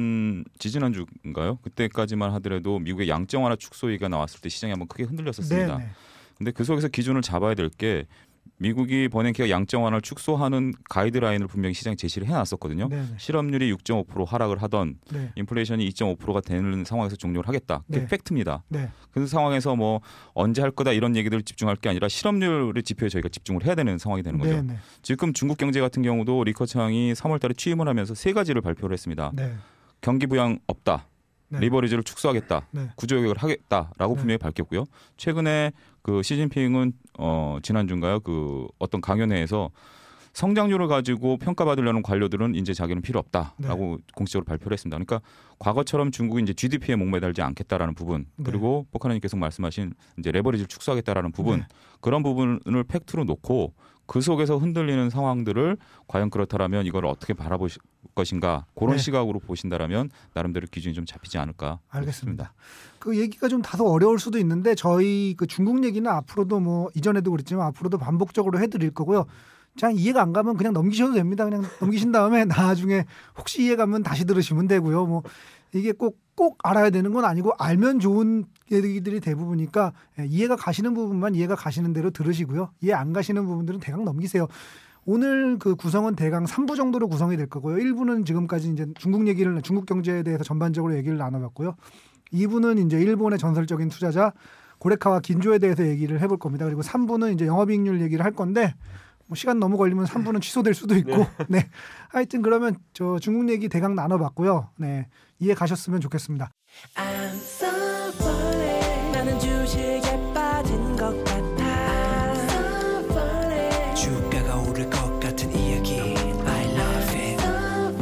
지지난주인가요? 그때까지만 하더라도 미국의 양적 완화 축소 얘기가 나왔을 때 시장이 한번 크게 흔들렸었습니다. 네. 네. 근데 그 속에서 기준을 잡아야 될 게 미국이 버냉키가 양적 완화를 축소하는 가이드라인을 분명히 시장에 제시를 해놨었거든요. 네. 네. 실업률이 6.5% 하락을 하던 네. 인플레이션이 2.5%가 되는 상황에서 종료를 하겠다. 그게 네. 팩트입니다. 네. 그 상황에서 뭐 언제 할 거다 이런 얘기들을 집중할 게 아니라 실업률의 지표에 저희가 집중을 해야 되는 상황이 되는 거죠. 네. 네. 지금 중국 경제 같은 경우도 리커창이 3월달에 취임을 하면서 세 가지를 발표를 했습니다. 네. 경기 부양 없다. 네. 리버리지를 축소하겠다. 네. 구조개혁을 하겠다라고 네. 분명히 밝혔고요. 최근에 그 시진핑은 지난주인가요? 그 어떤 강연회에서 성장률을 가지고 평가받으려는 관료들은 이제 자기는 필요 없다라고 공식적으로 발표를 했습니다. 그러니까 과거처럼 중국이 이제 GDP에 목매달지 않겠다라는 부분, 네. 그리고 포카라님 계속 말씀하신 이제 레버리지를 축소하겠다라는 부분, 네. 그런 부분을 팩트로 놓고 그 속에서 흔들리는 상황들을 과연 그렇다라면 이걸 어떻게 바라보실 것인가 그런 네. 시각으로 보신다라면 나름대로 기준이 좀 잡히지 않을까. 알겠습니다. 그 얘기가 좀 다소 어려울 수도 있는데 저희 그 중국 얘기는 앞으로도 뭐 이전에도 그랬지만 앞으로도 반복적으로 해드릴 거고요. 그냥 이해가 안 가면 그냥 넘기셔도 됩니다. 그냥 넘기신 다음에 나중에 혹시 이해 가면 다시 들으시면 되고요. 뭐 이게 꼭 알아야 되는 건 아니고 알면 좋은 얘기들이 대부분이니까 이해가 가시는 부분만 이해가 가시는 대로 들으시고요. 이해 안 가시는 부분들은 대강 넘기세요. 오늘 그 구성은 대강 3부 정도로 구성이 될 거고요. 1부는 지금까지 이제 중국 경제에 대해서 전반적으로 얘기를 나눠봤고요. 2부는 이제 일본의 전설적인 투자자 고레카와 긴조에 대해서 얘기를 해볼 겁니다. 그리고 3부는 이제 영업이익률 얘기를 할 건데 뭐 시간 너무 걸리면 3부는 취소될 수도 있고, 네. 하여튼 그러면 저 중국 얘기 대강 나눠봤고요. 네, 이해 가셨으면 좋겠습니다. I'm so funny. 나는 주식에 빠진 것 같아. I'm so funny. 주가가 오를 것 같은 이야기. I love it. So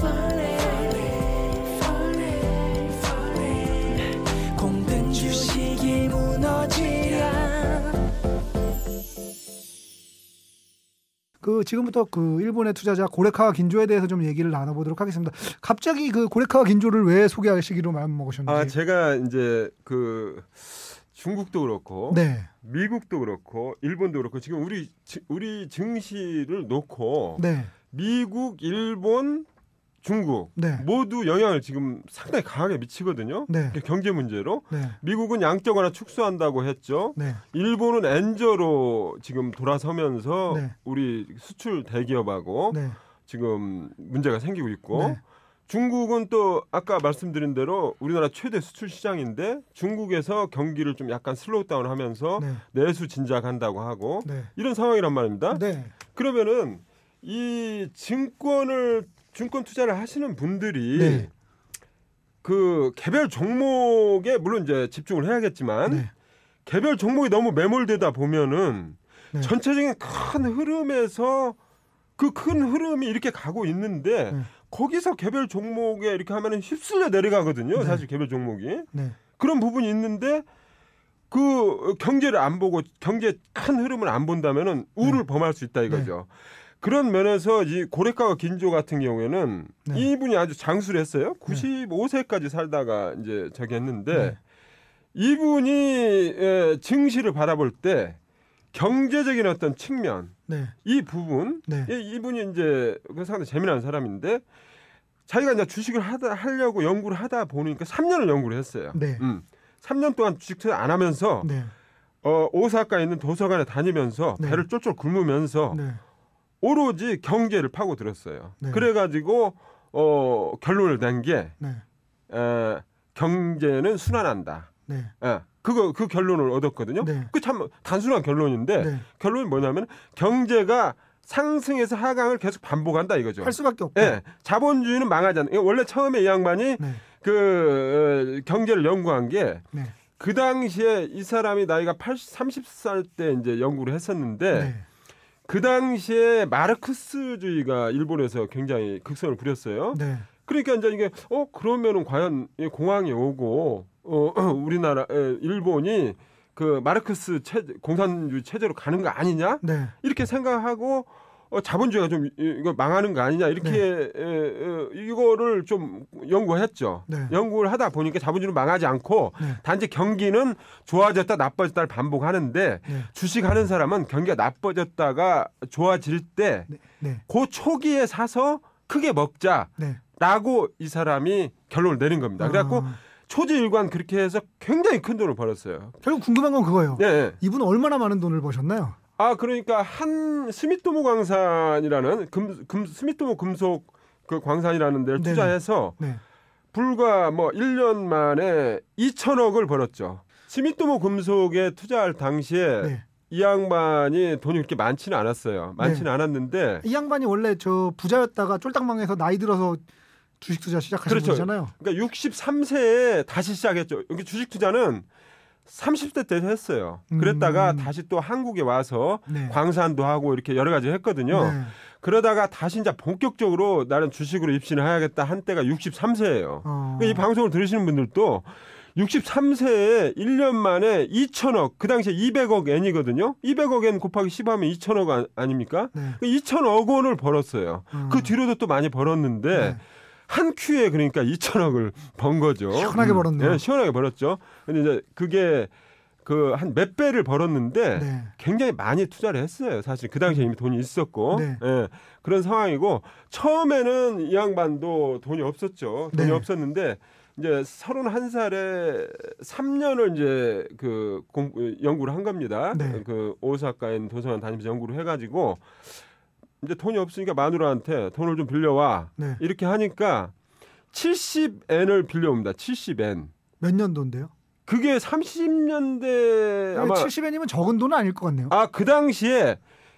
funny. Funny. Funny. 공든 주식이 무너지야. 그 지금부터 그 일본의 투자자 고레카와 긴조에 대해서 좀 얘기를 나눠보도록 하겠습니다. 갑자기 그 고레카와 긴조를 왜 소개하시기로 마음 먹으셨는지. 제가 이제 그 중국도 그렇고 네. 미국도 그렇고 일본도 그렇고 지금 우리 증시를 놓고 네. 미국, 일본, 중국 네. 모두 영향을 지금 상당히 강하게 미치거든요. 네. 경제 문제로. 네. 미국은 양적 완화 축소한다고 했죠. 네. 일본은 엔저로 지금 돌아서면서 네. 우리 수출 대기업하고 네. 지금 문제가 생기고 있고 네. 중국은 또 아까 말씀드린 대로 우리나라 최대 수출 시장인데 중국에서 경기를 좀 약간 슬로우 다운하면서 네. 내수 진작한다고 하고 네. 이런 상황이란 말입니다. 네. 그러면은 이 증권을 증권 투자를 하시는 분들이 네. 그 개별 종목에 물론 이제 집중을 해야겠지만 네. 개별 종목이 너무 매몰되다 보면은 네. 전체적인 큰 흐름에서 그 큰 흐름이 이렇게 가고 있는데 네. 거기서 개별 종목에 이렇게 하면은 휩쓸려 내려가거든요. 네. 사실 개별 종목이 네. 그런 부분이 있는데 그 경제를 안 보고 경제 큰 흐름을 안 본다면은 우를 범할 수 있다 이거죠. 그런 면에서 이 고래가와 긴조 같은 경우에는 네. 이분이 아주 장수를 했어요. 95세까지 살다가 이제 저기 했는데 네. 이분이 증시를 바라볼 때 경제적인 어떤 측면 네. 이 부분 네. 이분이 이제 상당히 재미난 사람인데 자기가 이제 주식을 하려고 연구를 하다 보니까 3년을 연구를 했어요. 네. 3년 동안 주식 투자 안 하면서 네. 오사카에 있는 도서관에 다니면서 네. 배를 쫄쫄 굶으면서 네. 오로지 경제를 파고들었어요. 네. 그래가지고 결론을 낸 게 네. 경제는 순환한다. 네. 그 결론을 얻었거든요. 네. 그 참 단순한 결론인데 네. 결론이 뭐냐면 경제가 상승에서 하강을 계속 반복한다 이거죠. 할 수밖에 없다. 예, 자본주의는 망하지 않는. 원래 처음에 이 양반이 네. 그 경제를 연구한 게 네. 그 당시에 이 사람이 나이가 30살 때 이제 연구를 했었는데 네. 그 당시에 마르크스주의가 일본에서 굉장히 극성을 부렸어요. 네. 그러니까 이제 이게 그러면은 과연 공황이 오고 우리나라 일본이 그 마르크스 공산주의 체제로 가는 거 아니냐 네. 이렇게 생각하고 자본주의가 좀 이거 망하는 거 아니냐 이렇게 이거를 좀 연구했죠. 네. 연구를 하다 보니까 자본주의는 망하지 않고 네. 단지 경기는 좋아졌다 나빠졌다를 반복하는데 네. 주식하는 사람은 경기가 나빠졌다가 좋아질 때 네. 네. 그 초기에 사서 크게 먹자. 네. 라고 이 사람이 결론을 내린 겁니다. 그래갖고 초지일관 그렇게 해서 굉장히 큰 돈을 벌었어요. 결국 궁금한 건 그거예요. 네. 이분은 얼마나 많은 돈을 버셨나요? 그러니까 한 스미토모 광산이라는 스미토모 금속 그 광산이라는 데를 네네. 투자해서 네. 불과 1년 만에 2천억을 벌었죠. 스미토모 금속에 투자할 당시에 네. 이 양반이 돈이 그렇게 많지는 않았어요. 많지는 않았는데 이 양반이 원래 저 부자였다가 쫄딱망해서 나이 들어서 주식 투자 시작하신 그렇죠. 분이잖아요. 그러니까 63세에 다시 시작했죠. 여기 주식 투자는 30대 때 했어요. 그랬다가 다시 또 한국에 와서 네. 광산도 하고 이렇게 여러 가지 했거든요. 네. 그러다가 다시 이제 본격적으로 나는 주식으로 입신을 해야겠다 한때가 63세예요. 이 방송을 들으시는 분들도 63세에 1년 만에 2천억, 그 당시에 200억 엔이거든요. 200억 엔 곱하기 10하면 2천억 아닙니까? 네. 2천억 원을 벌었어요. 그 뒤로도 또 많이 벌었는데 네. 한 큐에 그러니까 2천억을 번 거죠. 시원하게 벌었네요. 네, 시원하게 벌었죠. 근데 이제 그게 그 한 몇 배를 벌었는데 네. 굉장히 많이 투자를 했어요. 사실 그 당시에 이미 돈이 있었고 네. 예, 그런 상황이고 처음에는 이 양반도 돈이 없었죠. 돈이 네. 없었는데 이제 31살에 3년을 이제 그 연구를 한 겁니다. 네. 그 오사카에 있는 도서관 다니면서 연구를 해가지고 이제 돈이 없으니까 마누라한테 돈을 좀 빌려와 네. 이렇게 하니까 70엔을 빌려옵니다. 70엔. 몇 년도인데요? 그게 30년대 아마 70엔이면 적은 돈은 아닐 것 같네요. 그 당시에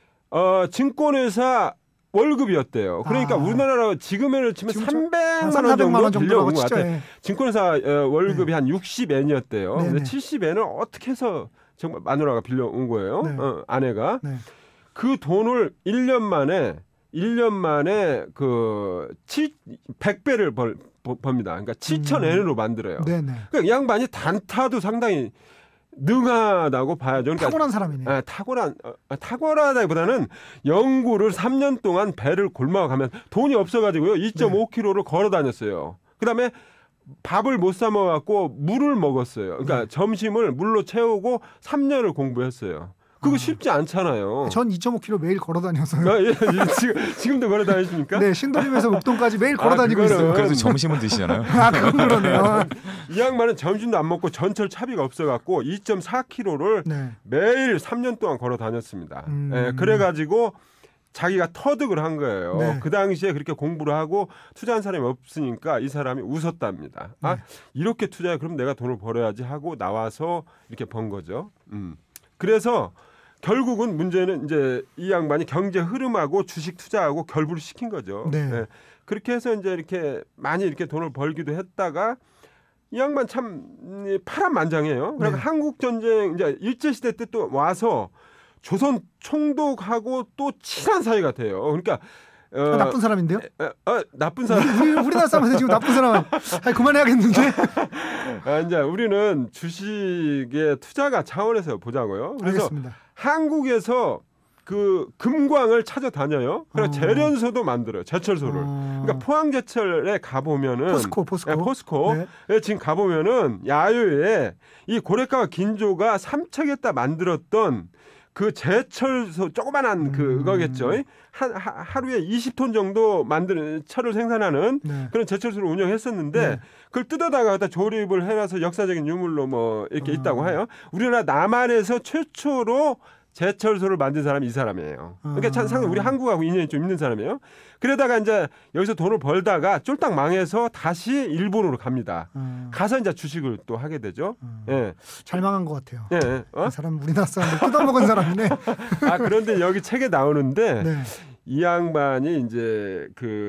증권회사 월급이었대요. 그러니까 우리나라 지금을 치면 300만 원 정도 빌려온 것 같아요. 예. 증권회사 월급이 한 60엔이었대요. 네, 근데 네. 70엔을 어떻게 해서 정말 마누라가 빌려온 거예요. 네. 아내가. 네. 그 돈을 1년 만에 그 100배를 법니다. 그러니까 7,000엔으로 만들어요. 네네. 그러니까 이 양반이 단타도 상당히 능하다고 봐야죠. 그러니까 타고난 사람이네요. 탁월하다기보다는 연구를 3년 동안 배를 골마가면 돈이 없어가지고요. 2.5km를 걸어 다녔어요. 그다음에 밥을 못 사 먹었고 물을 먹었어요. 그러니까 점심을 물로 채우고 3년을 공부했어요. 그거 쉽지 않잖아요. 전 2.5km 매일 걸어 다녀서요. 예, 지금도 걸어 다니십니까? 네, 신도림에서 옥동까지 매일 걸어 다니고 그거는- 있어요. 그래서 점심은 드시잖아요. 그건 그러네요. 이 양반은 점심도 안 먹고 전철 차비가 없어갖고 2.4km를 네. 매일 3년 동안 걸어 다녔습니다. 예, 그래가지고 자기가 터득을 한 거예요. 네. 그 당시에 그렇게 공부를 하고 투자한 사람이 없으니까 이 사람이 웃었답니다. 이렇게 투자해 그럼 내가 돈을 벌어야지 하고 나와서 이렇게 번 거죠. 그래서 결국은 문제는 이제 이 양반이 경제 흐름하고 주식 투자하고 결부를 시킨 거죠. 네. 예. 그렇게 해서 이제 이렇게 많이 이렇게 돈을 벌기도 했다가 이 양반 참 파란만장해요. 그러니까 네. 한국 전쟁 이제 일제 시대 때 또 와서 조선 총독하고 또 친한 사이가 돼요. 그러니까 나쁜 사람인데요? 나쁜 사람. 우리나라 사람한테 지금 나쁜 사람. 아니, 그만해야겠는데. 이제 우리는 주식의 투자가 차원에서 보자고요. 그래서 알겠습니다. 한국에서 그 금광을 찾아다녀요. 그래서 재련소도 만들어요. 제철소를. 그러니까 포항제철에 가보면은 포스코. 네. 지금 가보면은 야유에 이 고래카와 긴조가 삼척에다 만들었던 그 제철소 조그만한 그거겠죠. 하루에 20톤 정도 만드는 철을 생산하는 네. 그런 제철소를 운영했었는데 네. 그걸 뜯어다가 갖다 조립을 해놔서 역사적인 유물로 뭐 이렇게 있다고 해요. 우리나라 남한에서 최초로 제철소를 만든 사람이 이 사람이에요. 그러니까 상당히 우리 한국하고 인연이 좀 있는 사람이에요. 그러다가 이제 여기서 돈을 벌다가 쫄딱 망해서 다시 일본으로 갑니다. 가서 이제 주식을 또 하게 되죠. 예. 잘 망한 것 같아요. 예. 그 사람 우리나라 사람들 뜯어먹은 사람이네. 그런데 여기 책에 나오는데 네. 이 양반이 이제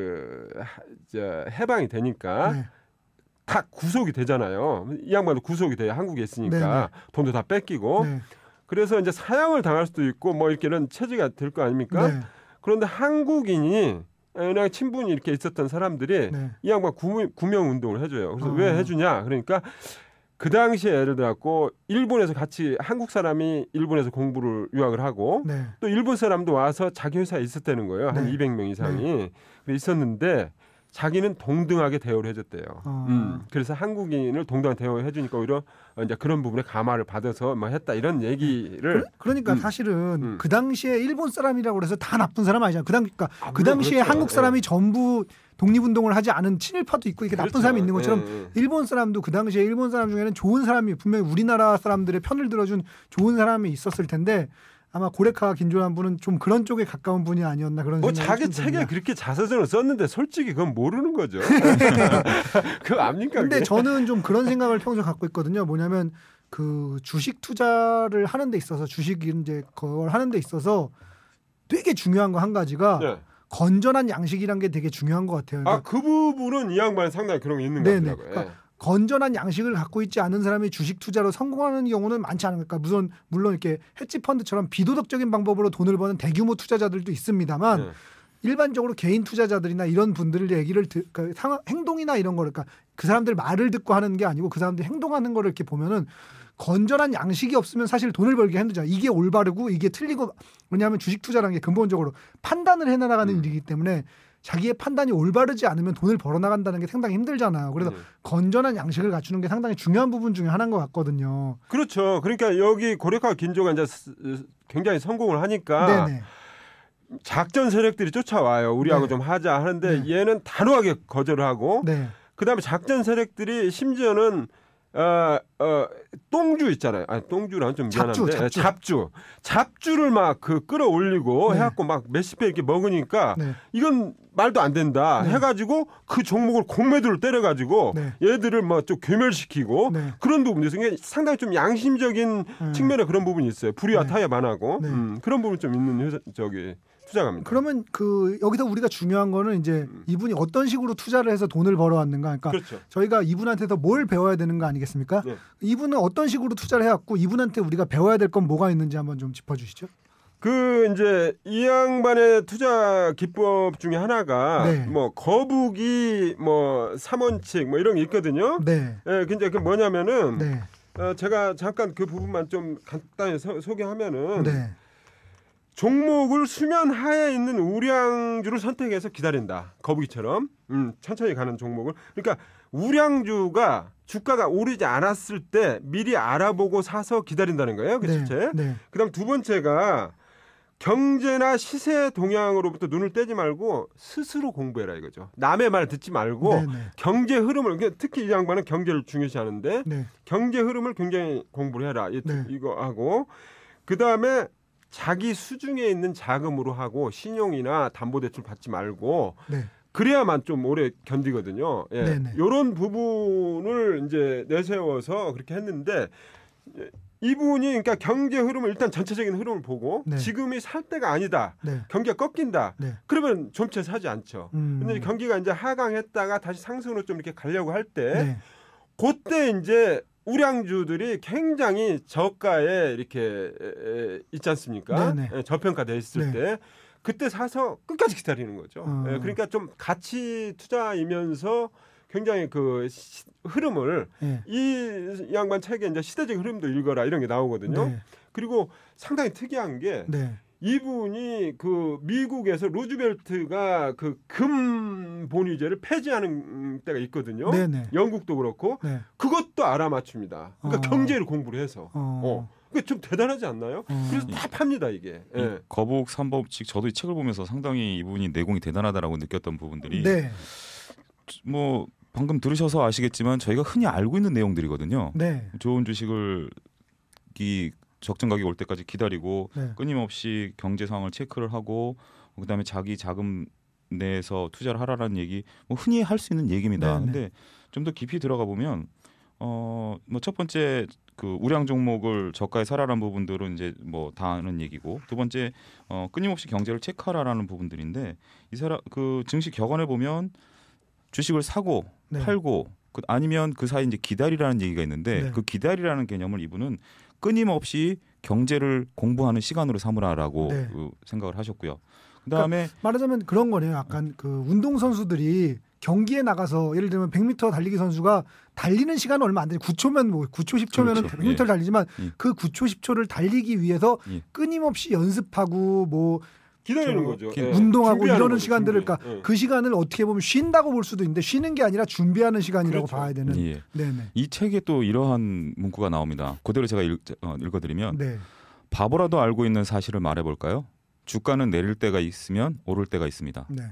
해방이 되니까 네. 다 구속이 되잖아요. 이 양반도 구속이 돼요. 한국에 있으니까 네네. 돈도 다 뺏기고. 네. 그래서 이제 사형을 당할 수도 있고 뭐 이렇게 이런 처지가 될 거 아닙니까? 네. 그런데 한국인이 그냥 친분이 이렇게 있었던 사람들이 네. 이 양반 구명 운동을 해줘요. 그래서 왜 해주냐? 그러니까 그 당시에 예를 들어갖고 일본에서 같이 한국 사람이 일본에서 공부를 유학을 하고 네. 또 일본 사람도 와서 자기 회사에 있었다는 거예요. 한 네. 200명 이상이 있었는데 자기는 동등하게 대우를 해줬대요. 그래서 한국인을 동등하게 대우해 주니까 오히려 이제 그런 부분에 감화를 받아서 뭐 했다 이런 얘기를. 그러니까 사실은 그 당시에 일본 사람이라고 해서 다 나쁜 사람 아니잖아요. 그 당시에 그렇죠. 한국 사람이 전부 독립운동을 하지 않은 친일파도 있고 이렇게 나쁜 그렇죠. 사람이 있는 것처럼 일본 사람도 그 당시에 일본 사람 중에는 좋은 사람이 분명히 우리나라 사람들의 편을 들어준 좋은 사람이 있었을 텐데 아마 고레카 긴조란 분은 좀 그런 쪽에 가까운 분이 아니었나 그런 생각이 자기 좀 책에 듭니다. 그렇게 자서전을 썼는데 솔직히 그건 모르는 거죠. 그거 압니까? 근데 그게? 저는 좀 그런 생각을 평소에 갖고 있거든요. 뭐냐면 그 주식 투자를 하는 데 있어서 주식 이제 그걸 하는 데 있어서 되게 중요한 거 한 가지가 네. 건전한 양식이란 게 되게 중요한 것 같아요. 그러니까 그 부분은 이 양반이 상당히 그런 게 있는 것 네네. 같더라고요. 그러니까 건전한 양식을 갖고 있지 않은 사람이 주식 투자로 성공하는 경우는 많지 않으니까 물론 이렇게 헤지 펀드처럼 비도덕적인 방법으로 돈을 버는 대규모 투자자들도 있습니다만 네. 일반적으로 개인 투자자들이나 이런 분들 얘기를 그러니까 행동이나 이런 거를 그러니까 그 사람들 말을 듣고 하는 게 아니고 그 사람들 행동하는 거를 이렇게 보면은 건전한 양식이 없으면 사실 돈을 벌기 힘들죠. 이게 올바르고 이게 틀리고 왜냐하면 주식 투자라는 게 근본적으로 판단을 해나가는 일이기 때문에 자기의 판단이 올바르지 않으면 돈을 벌어나간다는 게 상당히 힘들잖아요. 그래서 건전한 양식을 갖추는 게 상당히 중요한 부분 중에 하나인 것 같거든요. 그렇죠. 그러니까 여기 고레카 긴조가 이제 굉장히 성공을 하니까 네네. 작전 세력들이 쫓아와요. 우리하고 네. 좀 하자 하는데 네. 얘는 단호하게 거절을 하고 네. 그다음에 작전 세력들이 심지어는 똥주 있잖아요. 똥주랑 좀 미안한데 잡주를 막 끌어올리고 네. 해갖고 막 몇십 배 이렇게 먹으니까 네. 이건 말도 안 된다 네. 해가지고 그 종목을 공매도를 때려가지고 네. 얘들을 뭐 좀 괴멸시키고 네. 그런 부분이 있어요. 그러니까 상당히 좀 양심적인 측면에 그런 부분이 있어요. 불의와 네. 타협 안 하고 네. 그런 부분 좀 있는 투자가입니다. 그러면 여기서 우리가 중요한 거는 이제 이분이 어떤 식으로 투자를 해서 돈을 벌어왔는가. 그러니까 그렇죠. 저희가 이분한테서 뭘 배워야 되는 거 아니겠습니까? 네. 이분은 어떤 식으로 투자를 해왔고 이분한테 우리가 배워야 될 건 뭐가 있는지 한번 좀 짚어주시죠. 이제 이 양반의 투자 기법 중에 하나가 네. 뭐 거북이 뭐 3원칙 뭐 이런 게 있거든요. 네. 예, 근데 그 뭐냐면은 네. 제가 잠깐 그 부분만 좀 간단히 소개하면은 네. 종목을 수면 하에 있는 우량주를 선택해서 기다린다. 거북이처럼 천천히 가는 종목을. 그러니까 우량주가 주가가 오르지 않았을 때 미리 알아보고 사서 기다린다는 거예요. 그 첫째. 네. 그다음 두 번째가 경제나 시세 동향으로부터 눈을 떼지 말고 스스로 공부해라 이거죠. 남의 말 듣지 말고 네. 네. 경제 흐름을 특히 이 양반은 경제를 중요시하는데 네. 경제 흐름을 굉장히 공부를 해라. 네. 이거 하고 그다음에 자기 수중에 있는 자금으로 하고 신용이나 담보대출 받지 말고 네. 그래야만 좀 오래 견디거든요. 예. 네네. 이런 부분을 이제 내세워서 그렇게 했는데 이분이 그러니까 경제 흐름을 일단 전체적인 흐름을 보고 네. 지금이 살 때가 아니다. 네. 경기가 꺾인다. 네. 그러면 좀채 사지 않죠. 근데 경기가 이제 하강했다가 다시 상승으로 좀 이렇게 가려고 할 때 네. 그때 이제 우량주들이 굉장히 저가에 이렇게 있지 않습니까? 네네. 저평가돼 있을 네. 때 그때 사서 끝까지 기다리는 거죠. 그러니까 좀 가치 투자이면서 굉장히 그 흐름을 네. 이 양반 책에 이제 시대적 흐름도 읽어라 이런 게 나오거든요. 네. 그리고 상당히 특이한 게 네. 이분이 그 미국에서 루즈벨트가 그 금 본위제를 폐지하는 때가 있거든요. 네네. 영국도 그렇고 네. 그것도 알아맞춥니다. 그러니까 경제를 공부를 해서. 그게 좀 대단하지 않나요? 그래서 다 팝니다 이게. 예. 거북 삼법칙 저도 이 책을 보면서 상당히 이분이 내공이 대단하다라고 느꼈던 부분들이 네. 뭐 방금 들으셔서 아시겠지만 저희가 흔히 알고 있는 내용들이거든요. 네. 좋은 주식을 적정 가격이 올 때까지 기다리고 네. 끊임없이 경제 상황을 체크를 하고 그다음에 자기 자금 내에서 투자를 하라라는 얘기 뭐 흔히 할 수 있는 얘기입니다. 네네. 근데 좀 더 깊이 들어가 보면 뭐 첫 번째 그 우량 종목을 저가에 사라라는 부분들은 이제 뭐 다 아는 얘기고 두 번째 끊임없이 경제를 체크하라라는 부분들인데 이 사람 그 증시 격언에 보면 주식을 사고 네. 팔고 아니면 그 사이 이제 기다리라는 얘기가 있는데 네. 그 기다리라는 개념을 이분은 끊임없이 경제를 공부하는 시간으로 삼으라라고 네. 생각을 하셨고요. 그다음에 말하자면 그런 거네요. 약간 그 운동 선수들이 경기에 나가서 예를 들면 100m 달리기 선수가 달리는 시간은 얼마 안 돼요. 9초면 뭐 9초 10초면은 그렇죠. 100m를 예. 달리지만 예. 그 9초 10초를 달리기 위해서 예. 끊임없이 연습하고 뭐 기다리는 거죠. 예. 운동하고 준비하는 이러는 거죠, 시간들을 준비. 그러니까 그 시간을 어떻게 보면 쉰다고 볼 수도 있는데 쉬는 게 아니라 준비하는 시간이라고 그렇죠. 봐야 되는. 예. 네네. 이 책에 또 이러한 문구가 나옵니다. 그대로 제가 읽어드리면 네. 바보라도 알고 있는 사실을 말해볼까요? 주가는 내릴 때가 있으면 오를 때가 있습니다. 네.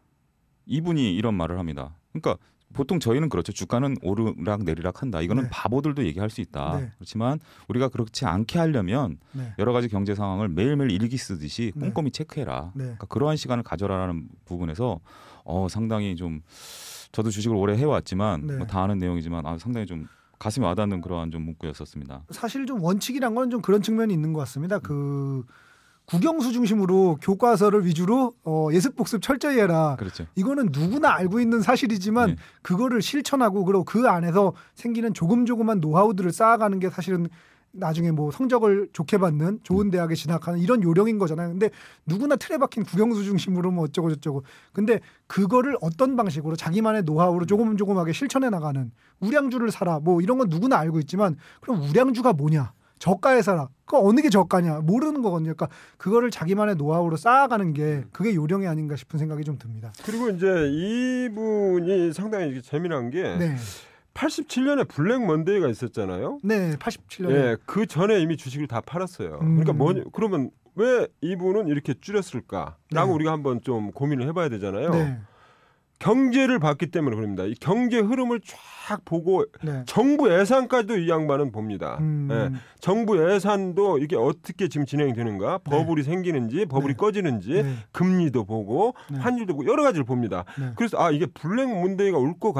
이분이 이런 말을 합니다. 그러니까 보통 저희는 그렇죠. 주가는 오르락 내리락 한다. 이거는 네. 바보들도 얘기할 수 있다. 네. 그렇지만 우리가 그렇지 않게 하려면 네. 여러 가지 경제 상황을 매일매일 일기 쓰듯이 네. 꼼꼼히 체크해라. 네. 그러니까 그러한 시간을 가져라라는 부분에서 상당히 좀 저도 주식을 오래 해왔지만 네. 뭐 다 아는 내용이지만 상당히 좀 가슴에 와닿는 그러한 좀 문구였었습니다. 사실 좀 원칙이란 건 좀 그런 측면이 있는 것 같습니다. 그 국영수 중심으로 교과서를 위주로 예습 복습 철저히 해라. 그렇죠. 이거는 누구나 알고 있는 사실이지만 네. 그거를 실천하고 그리고 그 안에서 생기는 조금조금만 노하우들을 쌓아가는 게 사실은 나중에 뭐 성적을 좋게 받는 좋은 대학에 진학하는 이런 요령인 거잖아요. 근데 누구나 틀에 박힌 국영수 중심으로 뭐 어쩌고 저쩌고. 근데 그거를 어떤 방식으로 자기만의 노하우로 조금조금하게 실천해 나가는 우량주를 사라. 뭐 이런 건 누구나 알고 있지만 그럼 우량주가 뭐냐? 저가에 사라. 그 어느 게 저가냐? 모르는 거거든요. 그러니까 그거를 자기만의 노하우로 쌓아가는 게 그게 요령이 아닌가 싶은 생각이 좀 듭니다. 그리고 이제 이분이 상당히 재미난 게 네. 87년에 블랙 먼데이가 있었잖아요. 네, 87년에. 예, 그 전에 이미 주식을 다 팔았어요. 그러니까 그러면 왜 이분은 이렇게 줄였을까라고 네. 우리가 한번 좀 고민을 해봐야 되잖아요. 네. 경제를 봤기 때문에 그럽니다. 이 경제 흐름을 쫙 보고 네. 정부 예산까지도 이 양반은 봅니다. 예, 정부 예산도 이게 어떻게 지금 진행이 되는가, 버블이 생기는지, 버블이 네. 꺼지는지, 네. 금리도 보고, 네. 환율도 보고 여러 가지를 봅니다. 네. 그래서 이게 블랙 문데이가 올 것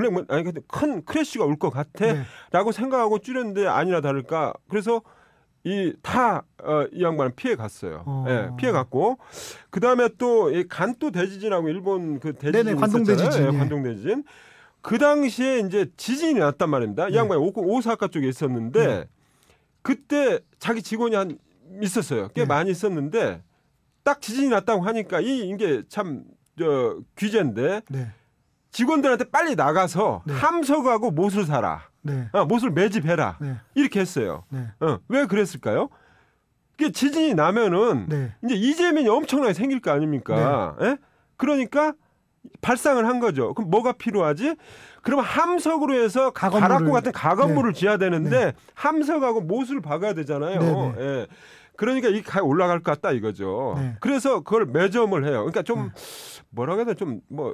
큰 크래시가 올 것 네. 같아라고 생각하고 줄였는데 아니나 다를까. 그래서 이 양반은 피해 갔어요. 예, 피해 갔고 그 다음에 또 이 간또 대지진하고 일본 그 대지진 네네, 관동 있었잖아요. 대지진, 예, 예. 관동 대지진. 그 당시에 이제 지진이 났단 말입니다. 이 네. 양반이 오사카 쪽에 있었는데 그때 자기 직원이 있었어요. 꽤 네. 많이 있었는데 딱 지진이 났다고 하니까 이게 참 귀재인데 네. 직원들한테 빨리 나가서 네. 함석하고 못을 사라. 네. 못을 매집해라. 네. 이렇게 했어요. 네. 왜 그랬을까요? 그게 지진이 나면은 네. 이제 이재민이 엄청나게 생길 거 아닙니까? 예? 그러니까 발상을 한 거죠. 그럼 뭐가 필요하지? 그러면 함석으로 해서 가락고 같은 가건물을 지어야 되는데 네. 함석하고 못을 박아야 되잖아요. 네, 네. 예. 그러니까 이 가에 올라갈 것 같다 이거죠. 네. 그래서 그걸 매점을 해요. 그러니까 좀 뭐라고 해야 되나 좀 뭐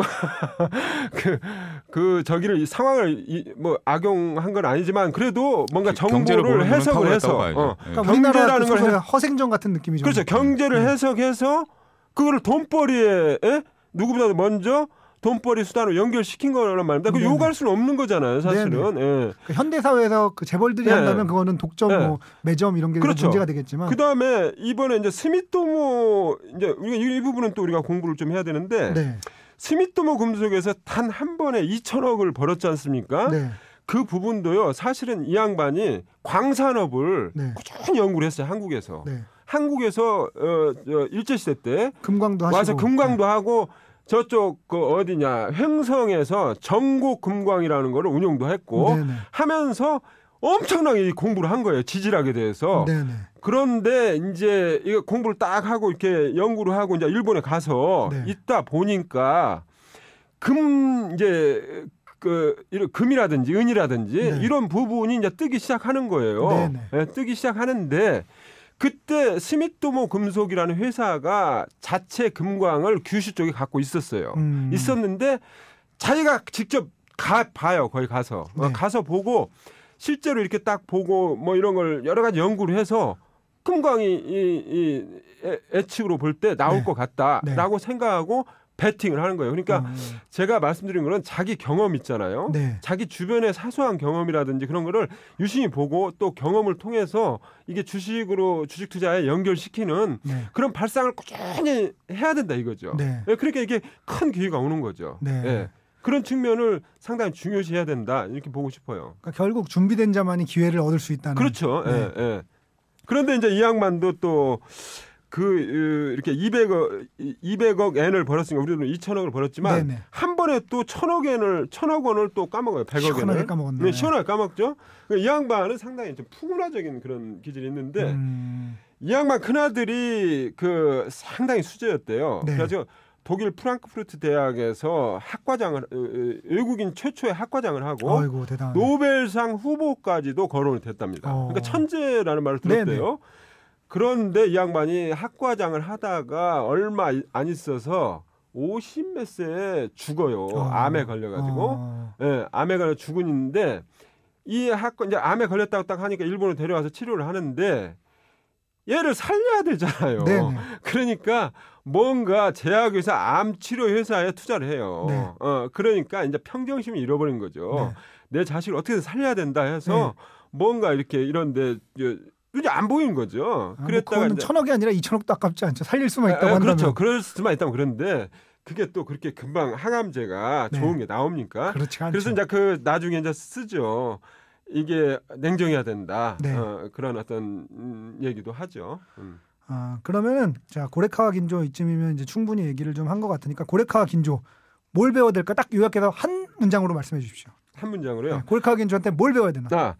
그 저기를 상황을 뭐 악용한 건 아니지만 그래도 뭔가 정보를 해석을 해서 그러니까 우리나라 그 소설의 허생전 같은 느낌이죠. 그렇죠. 경제를 해석해서 그거를 돈벌이에 누구보다도 먼저 돈벌이 수단으로 연결시킨 거란 말입니다. 그 요구할 수는 없는 거잖아요, 사실은. 예. 그 현대 사회에서 그 재벌들이 네. 한다면 그거는 독점, 네. 뭐 매점 이런 게 그렇죠. 문제가 되겠지만. 그 다음에 이번에 이제 스미토모 이제 우리가 이 부분은 또 우리가 공부를 좀 해야 되는데 네. 스미토모 금속에서 단 한 번에 2천억을 벌었지 않습니까? 네. 그 부분도요. 사실은 이 양반이 광산업을 네. 꾸준히 연구를 했어요. 한국에서. 네. 한국에서 일제시대 때 금광도 하시고. 와서 금광도 하고 저쪽 그 어디냐 횡성에서 전국 금광이라는 거를 운영도 했고 네네. 하면서 엄청나게 공부를 한 거예요. 지질학에 대해서. 네네. 그런데 이제 이거 공부를 딱 하고 이렇게 연구를 하고 이제 일본에 가서 네. 있다 보니까 이제 이런 금이라든지 은이라든지 네. 이런 부분이 이제 뜨기 시작하는 거예요. 네네. 네, 뜨기 시작하는데 그때 스미토모 금속이라는 회사가 자체 금광을 규슈 쪽에 갖고 있었어요. 있었는데 자기가 직접 봐요. 거기 가서. 네. 가서 보고 실제로 이렇게 딱 보고 뭐 이런 걸 여러 가지 연구를 해서 금광이 이 예측으로 볼 때 나올 네. 것 같다라고 생각하고 배팅을 하는 거예요. 그러니까 제가 말씀드린 거는 자기 경험 있잖아요. 네. 자기 주변의 사소한 경험이라든지 그런 거를 유심히 보고 또 경험을 통해서 이게 주식 투자에 연결시키는 네. 그런 발상을 꾸준히 해야 된다 이거죠. 네. 그러니까 이게 큰 기회가 오는 거죠. 네. 예. 그런 측면을 상당히 중요시해야 된다 이렇게 보고 싶어요. 그러니까 결국 준비된 자만이 기회를 얻을 수 있다는. 그렇죠. 네. 예, 예. 그런데 이제 이 양반도 또 이렇게 200억 엔을 벌었으니까 우리는 2천억을 벌었지만 네네. 한 번에 또 1,000억 원을 또 까먹어요. 100억 엔을. 시원하게 까먹었네. 네, 시원하게 까먹죠. 이 양반은 상당히 좀 푸근화적인 그런 기질이 있는데 이 양반 큰아들이 상당히 수재였대요. 네. 그래서 독일 프랑크푸르트 대학에서 외국인 최초의 학과장을 하고 아이고 대단하네. 노벨상 후보까지도 거론이 됐답니다. 그러니까 천재라는 말을 들었대요. 네네. 그런데 이 양반이 학과장을 하다가 얼마 안 있어서 50몇 세에 죽어요. 암에 걸려가지고. 예, 암에 걸려 죽은 있는데 이제 암에 걸렸다고 딱 하니까 일본으로 데려와서 치료를 하는데 얘를 살려야 되잖아요. 네네. 그러니까 뭔가 제약회사 암치료 회사에 투자를 해요. 네. 그러니까 이제 평정심을 잃어버린 거죠. 네. 내 자식을 어떻게든 살려야 된다 해서 뭔가 이렇게 이런데 눈이 안 보이는 거죠. 그랬다가 뭐 1,000억이 아니라 2,000억도 아깝지 않죠. 살릴 수만 있다고 한다면. 그렇죠. 그럴 수만 있다면 그런데 그게 또 그렇게 금방 항암제가 네. 좋은 게 나옵니까? 그렇지 않죠. 그래서 이제 나중에 이제 쓰죠. 이게 냉정해야 된다. 네. 그런 어떤 얘기도 하죠. 그러면은 자 고레카와 긴조 이쯤이면 이제 충분히 얘기를 좀 한 것 같으니까 고레카와 긴조 뭘 배워야 될까 딱 요약해서 한 문장으로 말씀해 주십시오. 한 문장으로요. 네, 고레카와 긴조한테 뭘 배워야 되나?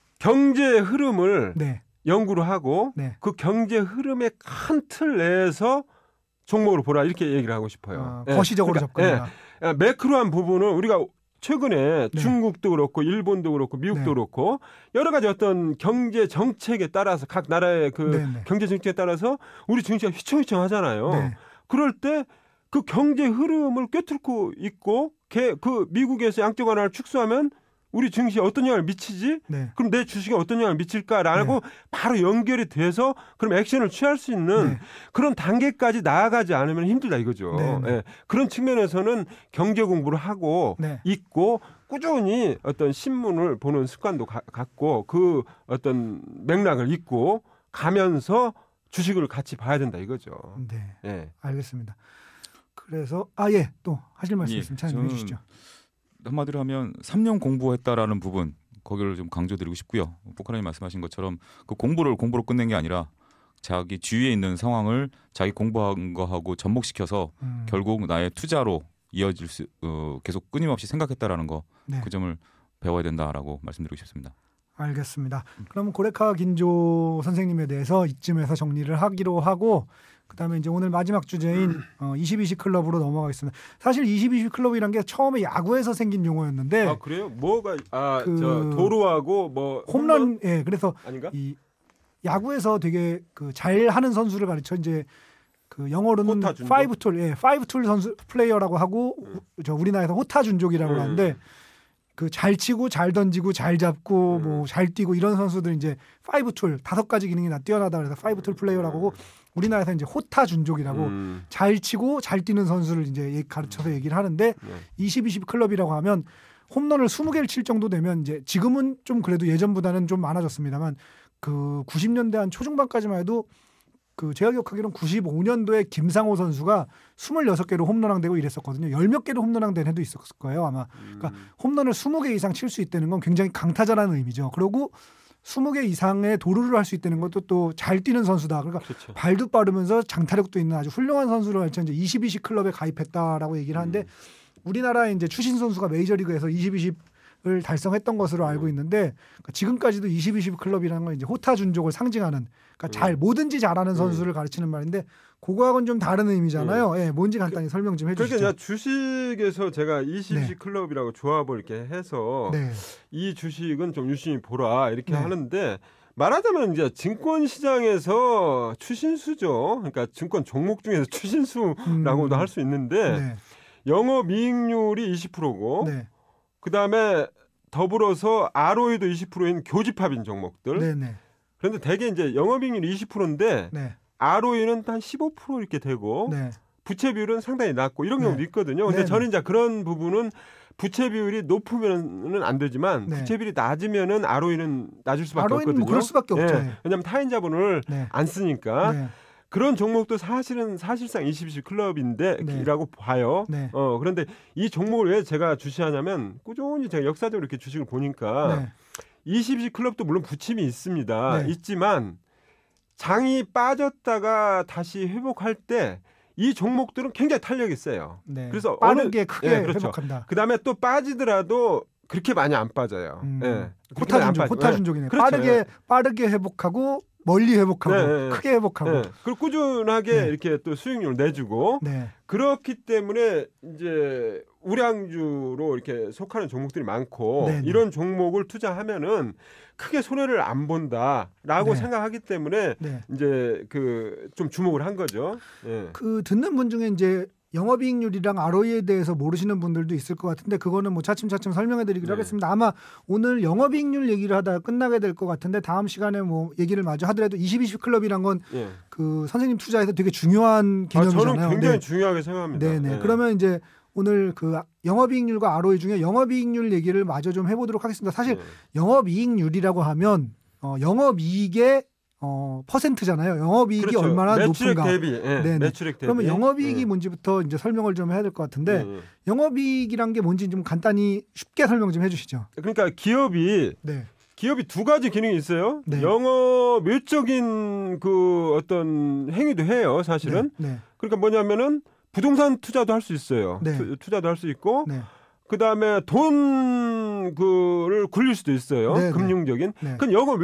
경제 흐름을 네. 연구를 하고 네. 그 경제 흐름의 큰 틀 내에서 종목으로 보라 이렇게 얘기를 하고 싶어요. 거시적으로 접근해라. 매크로한 부분은 우리가 최근에 네. 중국도 그렇고 일본도 그렇고 미국도 네. 그렇고 여러 가지 어떤 경제 정책에 따라서 각 나라의 네. 경제 정책에 따라서 우리 증시가 휘청휘청하잖아요. 네. 그럴 때 그 경제 흐름을 꿰뚫고 있고 그 미국에서 양적 완화를 축소하면 우리 증시에 어떤 영향을 미치지? 네. 그럼 내 주식에 어떤 영향을 미칠까라고 네. 바로 연결이 돼서 그럼 액션을 취할 수 있는 네. 그런 단계까지 나아가지 않으면 힘들다 이거죠. 네, 네. 예. 그런 측면에서는 경제 공부를 하고 네. 있고 꾸준히 어떤 신문을 보는 습관도 갖고 그 어떤 맥락을 읽고 가면서 주식을 같이 봐야 된다 이거죠. 네. 예. 알겠습니다. 그래서 또 하실 말씀 있으면 찬해 주시죠. 한마디로 하면 3년 공부했다라는 부분 거기를 좀 강조드리고 싶고요. 포카라님 말씀하신 것처럼 그 공부로 끝낸 게 아니라 자기 주위에 있는 상황을 자기 공부한 거하고 접목시켜서 결국 나의 투자로 이어질 수 계속 끊임없이 생각했다라는 거 네. 그 점을 배워야 된다라고 말씀드리고 싶습니다. 알겠습니다. 그럼 고레카 긴조 선생님에 대해서 이쯤에서 정리를 하기로 하고 그다음에 이제 오늘 마지막 주제인 22시 클럽으로 넘어가겠습니다. 사실 22시 클럽이란 게 처음에 야구에서 생긴 용어였는데 아 그래요? 뭐가 저 도루하고 뭐 홈런 그래서 아닌가? 이 야구에서 되게 잘하는 선수를 가르쳐 이제 그 영어로는 파이브툴 선수 플레이어라고 하고 저 우리나라에서 호타준족이라고 하는데 그 잘 치고 잘 던지고 잘 잡고 뭐 잘 뛰고 이런 선수들 이제 5툴 5가지 기능이 다 뛰어나다 그래서 5툴 플레이어라고 하고 우리나라에서 이제 호타 준족이라고 잘 치고 잘 뛰는 선수를 이제 가르쳐서 얘기를 하는데 20-20 클럽이라고 하면 홈런을 20개를 칠 정도 되면 이제 지금은 좀 그래도 예전보다는 좀 많아졌습니다만 그 90년대 한 초중반까지만 해도 그 제가 기억하기로는 95년도에 김상호 선수가 26개로 홈런왕 되고 이랬었거든요. 10몇 개로 홈런왕 된 해도 있었을 거예요, 아마. 그러니까 홈런을 20개 이상 칠 수 있다는 건 굉장히 강타자라는 의미죠. 그리고 20개 이상의 도루를 할 수 있다는 것도 또 잘 뛰는 선수다. 그러니까 그렇죠. 발도 빠르면서 장타력도 있는 아주 훌륭한 선수를 이제 20-20 클럽에 가입했다라고 얘기를 하는데 우리나라의 이제 추신 선수가 메이저리그에서 20-20을 달성했던 것으로 알고 있는데 그러니까 지금까지도 20-20 클럽이라는 건 이제 호타 준족을 상징하는 그러니까 잘 뭐든지 잘하는 선수를 가르치는 말인데 그거하고는 좀 다른 의미잖아요. 예, 뭔지 간단히 설명 좀 해주시죠. 그러니까 주식에서 제가 20-20 네. 클럽이라고 조합을 이렇게 해서 네. 이 주식은 좀 유심히 보라 이렇게 네. 하는데 말하자면 이제 증권 시장에서 추신수죠. 그러니까 증권 종목 중에서 추신수라고도 할 수 있는데 네. 영업이익률이 20%고 네. 그다음에 더불어서 ROE도 20%인 교집합인 종목들. 네. 네. 그런데 대개 이제 영업이익률이 20%인데 네. ROE는 한 15% 이렇게 되고 네. 부채 비율은 상당히 낮고 이런 경우도 네. 있거든요. 근데 네. 저는 이제 그런 부분은 부채 비율이 높으면은 안 되지만 네. 부채 비율이 낮으면은 ROE는 낮을 수밖에 ROE는 없거든요. 뭐 그럴 수밖에 없죠. 예. 왜냐하면 타인 자본을 네. 안 쓰니까 네. 그런 종목도 사실상 20-20 클럽인데라고 봐요. 네. 그런데 이 종목을 왜 제가 주시하냐면 꾸준히 제가 역사적으로 이렇게 주식을 보니까 네. 20-20 클럽도 물론 부침이 있습니다. 네. 있지만 장이 빠졌다가 다시 회복할 때 이 종목들은 굉장히 탄력이 세요. 네. 그래서 빠르게 크게 예, 그렇죠. 회복한다. 그다음에 또 빠지더라도 그렇게 많이 안 빠져요. 예. 그렇게 많이 안 빠져. 호타 준족이네. 그렇죠. 빠르게 회복하고 멀리 회복하고 네, 네. 크게 회복하고. 예. 그리고 꾸준하게 네. 이렇게 또 수익률을 내주고 네. 그렇기 때문에 이제 우량주로 이렇게 속하는 종목들이 많고 네, 네. 이런 종목을 투자하면은 크게 손해를 안 본다라고 네. 생각하기 때문에 네. 이제 그 좀 주목을 한 거죠. 예. 그 듣는 분 중에 이제 영업이익률이랑 ROE에 대해서 모르시는 분들도 있을 것 같은데 그거는 뭐 차츰차츰 설명해드리기로 네. 하겠습니다. 아마 오늘 영업이익률 얘기를 하다가 끝나게 될 것 같은데 다음 시간에 뭐 얘기를 마저 하더라도 20-20 클럽이란 건 예. 그 선생님 투자에서 되게 중요한 개념이잖아요. 저는 굉장히 네. 중요하게 생각합니다. 네네. 예. 그러면 이제 오늘 그 영업이익률과 ROE 중에 영업이익률 얘기를 마저 좀 해보도록 하겠습니다. 사실 예. 영업이익률이라고 하면 영업이익의 퍼센트잖아요. 영업이익이 그렇죠. 얼마나 매출액 높은가. 대비. 예. 네네. 매출액 대비. 그러면 영업이익이 예. 뭔지부터 이제 설명을 좀 해야 될 것 같은데 예. 영업이익이란 게 뭔지 좀 간단히 쉽게 설명 좀 해주시죠. 그러니까 기업이 네. 두 가지 기능이 있어요. 네. 영업 외적인 그 어떤 행위도 해요, 사실은. 네. 그러니까 뭐냐면은 부동산 투자도 할 수 있어요. 네. 투자도 할 수 있고 네. 그다음에 돈 그를 굴릴 수도 있어요. 네, 금융적인. 네. 그건 영업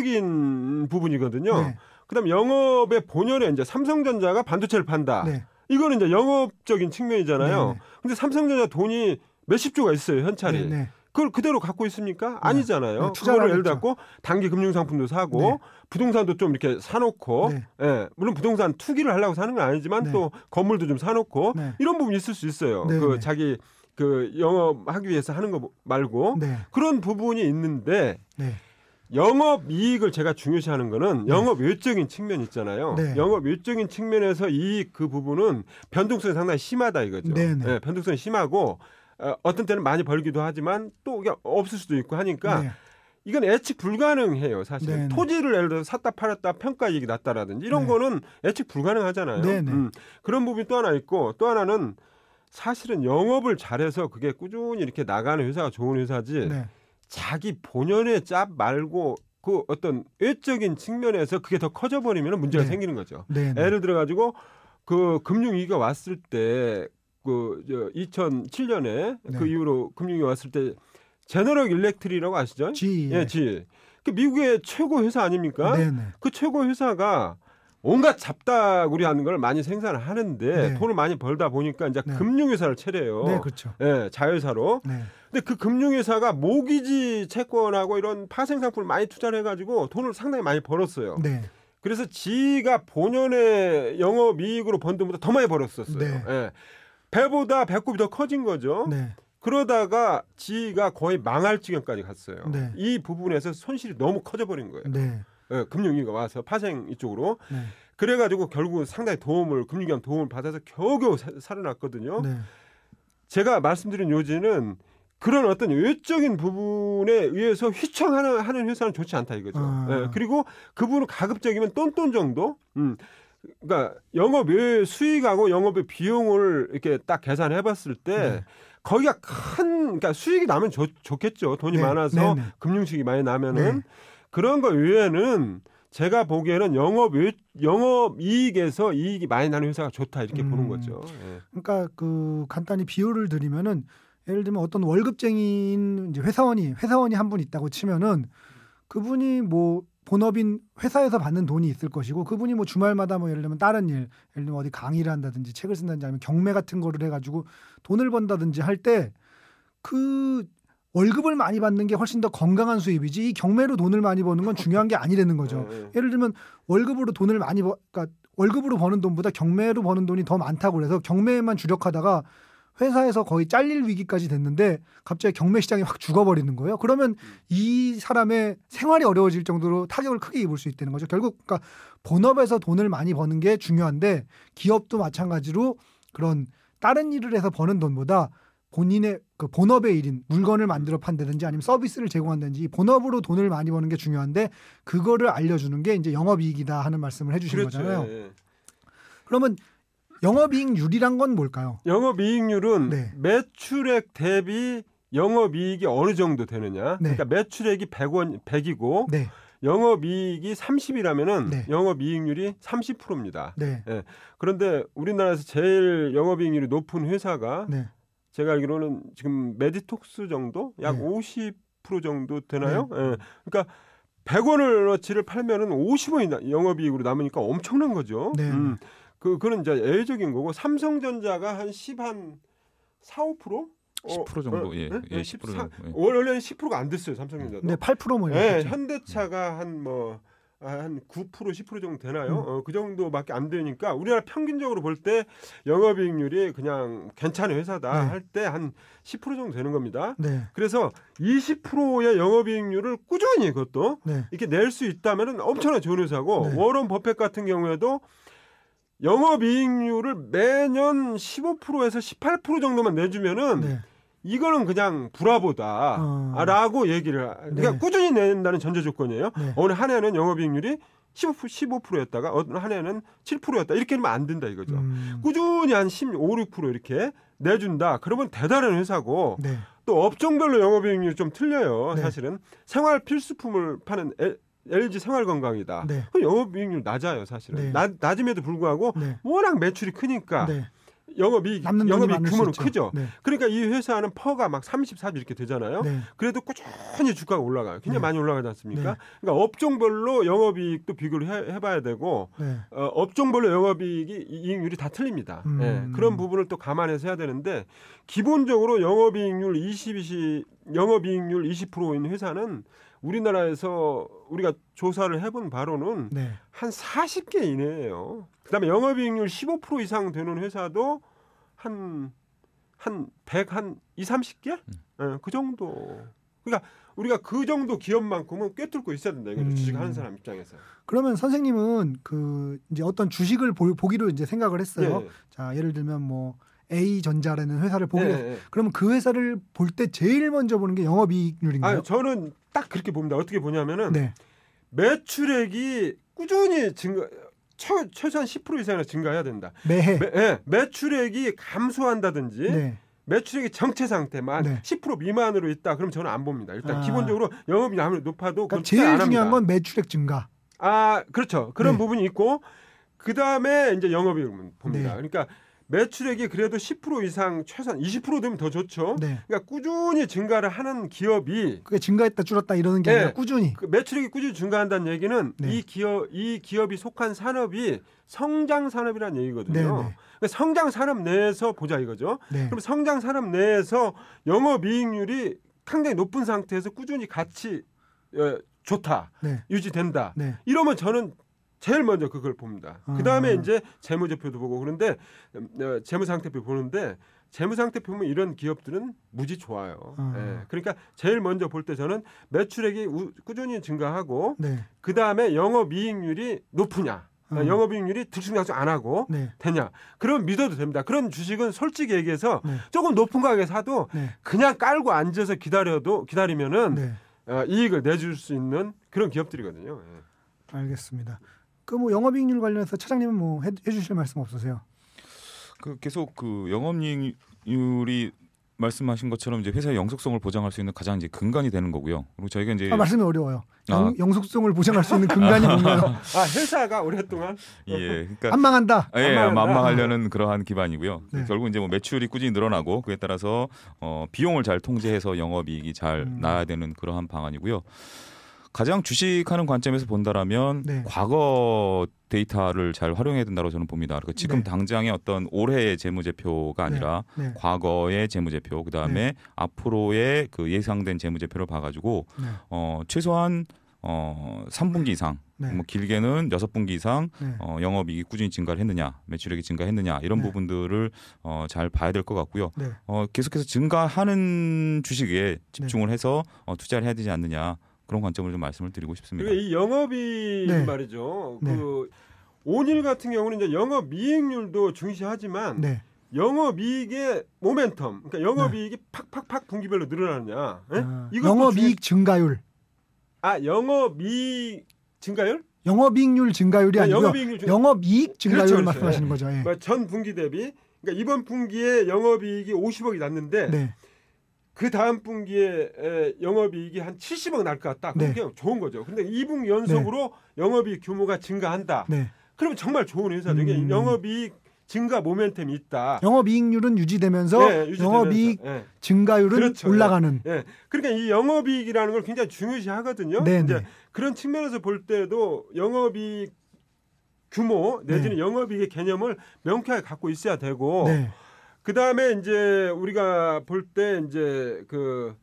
외적인 부분이거든요. 네. 그다음에 영업의 본연에 이제 삼성전자가 반도체를 판다. 네. 이거는 이제 영업적인 측면이잖아요. 네, 네. 근데 삼성전자 돈이 몇십 조가 있어요, 현찰이. 네. 네. 그걸 그대로 갖고 있습니까? 아니잖아요. 네, 투자를 그거를 예를 하겠죠. 들고 단기 금융 상품도 사고 네. 부동산도 좀 이렇게 사놓고, 네. 예, 물론 부동산 투기를 하려고 사는 건 아니지만 네. 또 건물도 좀 사놓고 네. 이런 부분이 있을 수 있어요. 네, 그 네. 자기 그 영업하기 위해서 하는 거 말고 네. 그런 부분이 있는데 네. 영업 이익을 제가 중요시하는 거는 네. 영업 외적인 측면 있잖아요. 네. 영업 외적인 측면에서 이익 그 부분은 변동성이 상당히 심하다 이거죠. 네, 네. 예, 변동성이 심하고 어떤 때는 많이 벌기도 하지만 또 그냥 없을 수도 있고 하니까 네. 이건 예측 불가능해요. 사실 네, 네. 토지를 예를 들어 샀다 팔았다 평가 이익이 낮다라든지 이런 네. 거는 예측 불가능하잖아요. 네, 네. 그런 부분이 또 하나 있고 또 하나는 사실은 영업을 잘해서 그게 꾸준히 이렇게 나가는 회사가 좋은 회사지 네. 자기 본연의 짭 말고 그 어떤 외적인 측면에서 그게 더 커져 버리면 문제가 네. 생기는 거죠. 네. 네. 예를 들어 가지고 그 금융 위기가 왔을 때 그 2007년에 네. 그 이후로 금융이 왔을 때 제너럴 일렉트릭이라고 아시죠? G. 예, G. 그 미국의 최고 회사 아닙니까? 네. 네. 그 최고 회사가 온갖 잡다구리하는 걸 많이 생산을 하는데 네. 돈을 많이 벌다 보니까 이제 네. 금융회사를 차려요. 네. 그렇죠. 예, 자회사로. 네. 근데 그 금융회사가 모기지 채권하고 이런 파생 상품을 많이 투자를 해가지고 돈을 상당히 많이 벌었어요. 네. 그래서 지가 본연의 영업이익으로 번 돈보다 더 많이 벌었었어요. 네. 예. 배보다 배꼽이 더 커진 거죠. 네. 그러다가 지가 거의 망할 지경까지 갔어요. 네. 이 부분에서 손실이 너무 커져버린 거예요. 네. 예, 금융위기가 와서 파생 이쪽으로. 네. 그래가지고 결국 상당히 금융기관 도움을 받아서 겨우겨우 살아났거든요. 네. 제가 말씀드린 요지는 그런 어떤 외적인 부분에 의해서 휘청하는 회사는 좋지 않다 이거죠. 예, 그리고 그분은 가급적이면 똔똔 정도. 그러니까 영업의 수익하고 영업의 비용을 이렇게 딱 계산해봤을 때 네. 거기가 그러니까 수익이 나면 좋겠죠. 돈이 네. 많아서 네. 금융수익이 많이 나면은 네. 그런 거 외에는 제가 보기에는 영업이익에서 이익이 많이 나는 회사가 좋다 이렇게 보는 거죠. 예. 그러니까 그 간단히 비유를 드리면은 예를 들면 어떤 월급쟁이인 이제 회사원이 한 분 있다고 치면은 그분이 뭐 본업인 회사에서 받는 돈이 있을 것이고 그분이 뭐 주말마다 뭐 예를 들면 다른 예를 들면 어디 강의를 한다든지 책을 쓴다든지 아니면 경매 같은 거를 해가지고 돈을 번다든지 할 때 그 월급을 많이 받는 게 훨씬 더 건강한 수입이지 이 경매로 돈을 많이 버는 건 중요한 게 아니라는 거죠. 예를 들면 월급으로 돈을 많이 그러니까 월급으로 버는 돈보다 경매로 버는 돈이 더 많다고 그래서 경매에만 주력하다가 회사에서 거의 잘릴 위기까지 됐는데 갑자기 경매 시장이 확 죽어버리는 거예요. 그러면 이 사람의 생활이 어려워질 정도로 타격을 크게 입을 수 있다는 거죠. 결국 그러니까 본업에서 돈을 많이 버는 게 중요한데 기업도 마찬가지로 그런 다른 일을 해서 버는 돈보다 본인의 그 본업의 일인 물건을 만들어 판다든지 아니면 서비스를 제공한다든지 본업으로 돈을 많이 버는 게 중요한데 그거를 알려주는 게 이제 영업이익이다 하는 말씀을 해주신 그렇죠. 거잖아요. 예. 그러면 영업이익률이란 건 뭘까요? 영업이익률은 네. 매출액 대비 영업이익이 어느 정도 되느냐. 네. 그러니까 매출액이 100이고 네, 영업이익이 30이라면은 네. 영업이익률이 30%입니다. 네, 예. 그런데 우리나라에서 제일 영업이익률이 높은 회사가 네, 제가 알기로는 지금 메디톡스 정도 약 네. 50% 정도 되나요? 예. 그러니까 100원어치를 팔면은 50원이 영업이익으로 남으니까 엄청난 거죠. 네. 그거는 이제 예외적인 거고 삼성전자가 한 4, 5%? 10% 정도, 예, 10% 정도. 예. 원래는 10%가 안 됐어요, 삼성전자도. 네, 8% 뭐 네, 이렇게. 현대차가 한 9%, 10% 정도 되나요? 그 정도밖에 안 되니까 우리나라 평균적으로 볼 때 영업이익률이 그냥 괜찮은 회사다 네. 할 때 한 10% 정도 되는 겁니다. 네, 그래서 20%의 영업이익률을 꾸준히 그것도 네, 이렇게 낼 수 있다면 엄청나게 좋은 회사고 네. 워런 버핏 같은 경우에도 영업이익률을 매년 15%에서 18% 정도만 내주면은 네. 이거는 그냥 브라보다라고 얘기를 그러니까 네. 꾸준히 낸다는 전제 조건이에요. 네. 어느 한 해는 영업이익률이 15%였다가 어느 한 해는 7%였다 이렇게 하면 안 된다 이거죠. 꾸준히 한 15, 6% 이렇게 내준다. 그러면 대단한 회사고 네, 또 업종별로 영업이익률이 좀 틀려요. 네. 사실은 생활 필수품을 파는 LG 생활건강이다. 네. 그 영업이익률 낮아요, 사실은. 네. 낮음에도 불구하고 네. 워낙 매출이 크니까 네. 영업이익 남는 돈이 많을 수 규모는 있죠. 크죠. 네. 그러니까 이 회사는 퍼가 막 30, 40 이렇게 되잖아요. 네. 그래도 꾸준히 주가가 올라가요. 굉장히 네. 많이 올라가지 않습니까? 네. 그러니까 업종별로 영업이익도 비교를 해봐야 되고 네. 업종별로 영업이익이 이익률이 다 틀립니다. 예, 그런 부분을 또 감안해서 해야 되는데 기본적으로 영업이익률 20%인 회사는 우리나라에서 우리가 조사를 해본 바로는 네. 한 40개 이내예요. 그다음에 영업이익률 15% 이상 되는 회사도 한 100, 한 20, 30개? 예, 그 정도. 그러니까 우리가 그 정도 기업만큼은 꿰뚫고 있어야 된다. 이거죠. 주식하는 사람 입장에서. 그러면 선생님은 그 이제 어떤 주식을 보기로 이제 생각을 했어요. 예. 자, 예를 들면 뭐 A 전자라는 회사를 보게. 예. 그러면 그 회사를 볼 때 제일 먼저 보는 게 영업이익률인가요? 아, 저는 딱 그렇게 봅니다. 어떻게 보냐면은 네. 매출액이 꾸준히 최소한 10% 이상은 증가해야 된다. 매해. 매출액이 감소한다든지 네. 매출액이 정체 상태만 네. 10% 미만으로 있다. 그럼 저는 안 봅니다. 일단 아. 기본적으로 영업이 아무리 높아도 그러니까 그건 제일 안 중요한 합니다. 건 매출액 증가. 아, 그렇죠. 그런 네. 부분이 있고 그 다음에 이제 영업이익을 봅니다. 네. 그러니까 매출액이 그래도 10% 이상 최소한 20% 되면 더 좋죠. 네. 그러니까 꾸준히 증가를 하는 기업이 그게 증가했다 줄었다 이러는 게 네. 아니라 꾸준히. 그 매출액이 꾸준히 증가한다는 얘기는 네. 이 기업이 속한 산업이 성장 산업이라는 얘기거든요. 네, 네. 그러니까 성장 산업 내에서 보자 이거죠. 네. 그럼 성장 산업 내에서 영업이익률이 상당히 높은 상태에서 꾸준히 같이 좋다, 네. 유지된다. 네. 이러면 저는 제일 먼저 그걸 봅니다. 그 다음에 이제 재무제표도 보고 그런데 재무상태표 보는데 재무 상태 보면 이런 기업들은 무지 좋아요. 아. 예. 그러니까 제일 먼저 볼 때 저는 매출액이 꾸준히 증가하고 네. 그 다음에 영업이익률이 높으냐, 영업이익률이 들쑥날쑥 안 하고 네. 되냐, 그럼 믿어도 됩니다. 그런 주식은 솔직히 얘기해서 네. 조금 높은 가격에 사도 네. 그냥 깔고 앉아서 기다리면은 네. 이익을 내줄 수 있는 그런 기업들이거든요. 예. 알겠습니다. 그 뭐 영업이익률 관련해서 차장님은 뭐 해주실 말씀 없으세요? 그 계속 그 영업이익률이 말씀하신 것처럼 이제 회사의 영속성을 보장할 수 있는 가장 이제 근간이 되는 거고요. 그리고 저희가 이제 말씀이 어려워요. 영속성을 보장할 수 있는 근간이 뭔가요? 회사가 오랫동안 예, 그러니까 안 망한다. 예, 안 망하려는 그러한 기반이고요. 네. 결국 이제 뭐 매출이 꾸준히 늘어나고 그에 따라서 비용을 잘 통제해서 영업이익이 잘 나야 되는 그러한 방안이고요. 가장 주식하는 관점에서 본다라면 네. 과거 데이터를 잘 활용해야 된다고 저는 봅니다. 그러니까 지금 네. 당장의 어떤 올해의 재무제표가 아니라 네. 과거의 재무제표, 그다음에 네. 앞으로의 그 예상된 재무제표를 봐가지고 네. 최소한 3분기 이상, 네. 뭐 길게는 6분기 이상 네. 영업이익이 꾸준히 증가를 했느냐, 매출액이 증가했느냐 이런 네. 부분들을 잘 봐야 될 것 같고요. 네. 계속해서 증가하는 주식에 집중을 해서 투자를 해야 되지 않느냐. 그런 관점을 좀 말씀을 드리고 싶습니다. 그리고 이 영업이익 네. 말이죠. 네. 그 온일 같은 경우는 이제 영업이익률도 중시하지만 네. 영업이익의 모멘텀, 그러니까 영업이익이 팍팍팍 분기별로 늘어나느냐. 예? 이것도 영업이익 증가율. 영업이익 증가율? 영업이익률 증가율이 아니고 영업이익률 영업이익 증가율을 그렇죠. 말씀하시는 거죠. 예. 전 분기 대비. 그러니까 이번 분기에 영업이익이 50억이 났는데 네. 그 다음 분기에 영업이익이 한 70억 날 것 같다. 네. 그게 좋은 거죠. 근데 2분기 연속으로 영업이익 규모가 증가한다. 네. 그러면 정말 좋은 회사죠. 이게 영업이익 증가 모멘텀이 있다. 영업이익률은 유지되면서 유지되면서. 영업이익 증가율은 그렇죠. 올라가는. 그러니까 이 영업이익이라는 걸 굉장히 중요시하거든요. 네, 이제 네. 그런 측면에서 볼 때도 영업이익 규모 내지는 영업이익의 개념을 명쾌하게 갖고 있어야 되고. 네. 그 다음에 이제 우리가 볼 때 이제 그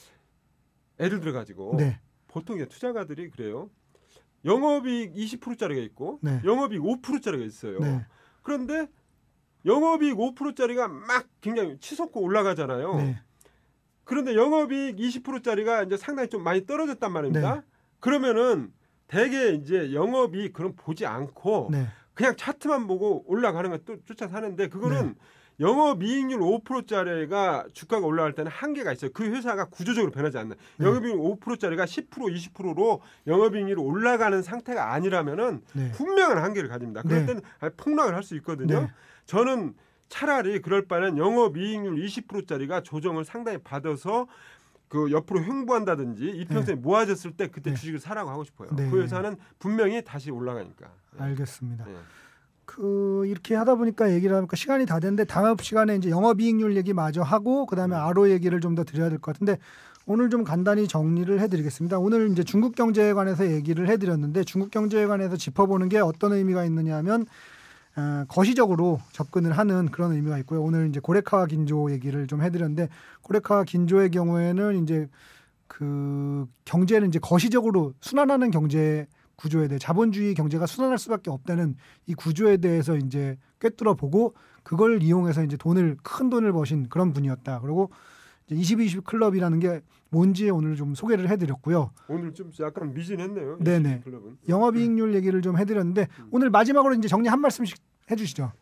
예를 들어 가지고 네. 보통 이제 투자가들이 그래요. 영업이익 20%짜리가 있고 네. 영업이익 5%짜리가 있어요. 네. 그런데 영업이익 5%짜리가 막 굉장히 치솟고 올라가잖아요. 네. 그런데 영업이익 20%짜리가 이제 상당히 좀 많이 떨어졌단 말입니다. 네. 그러면은 대개 이제 영업이익 그럼 보지 않고 네. 그냥 차트만 보고 올라가는 거 쫓아 사는데 그거는 네. 영업이익률 5%짜리가 주가가 올라갈 때는 한계가 있어요. 그 회사가 구조적으로 변하지 않는. 네. 영업이익 5%짜리가 10%, 20%로 영업이익률이 올라가는 상태가 아니라면은 네. 분명한 한계를 가집니다. 그럴 네. 때는 폭락을 할 수 있거든요. 네. 저는 차라리 그럴 바에는 영업이익률 20%짜리가 조정을 상당히 받아서 그 옆으로 횡보한다든지 이평선이 모아졌을 때 그때 네. 주식을 사라고 하고 싶어요. 네. 그 회사는 분명히 다시 올라가니까. 알겠습니다. 네. 이렇게 하다 보니까 얘기를 하니까 시간이 다 됐는데 다음 시간에 이제 영업이익률 얘기 마저 하고 그다음에 RO 얘기를 좀 더 드려야 될 것 같은데 오늘 좀 간단히 정리를 해드리겠습니다. 오늘 이제 중국 경제에 관해서 얘기를 해드렸는데 중국 경제에 관해서 짚어보는 게 어떤 의미가 있느냐면 거시적으로 접근을 하는 그런 의미가 있고요. 오늘 이제 고레카와 긴조 얘기를 좀 해드렸는데 고레카와 긴조의 경우에는 이제 그 경제는 이제 거시적으로 순환하는 경제 구조에 대해 자본주의 경제가 순환할 수밖에 없다는 이 구조에 대해서 이제 꿰뚫어 보고 그걸 이용해서 이제 큰 돈을 버신 그런 분이었다. 그리고 이제 22 클럽이라는 게 뭔지 오늘 좀 소개를 해드렸고요. 오늘 좀 약간 미진했네요. 네네. 클럽은. 영업이익률 얘기를 좀 해드렸는데 오늘 마지막으로 이제 정리 한 말씀씩 해주시죠.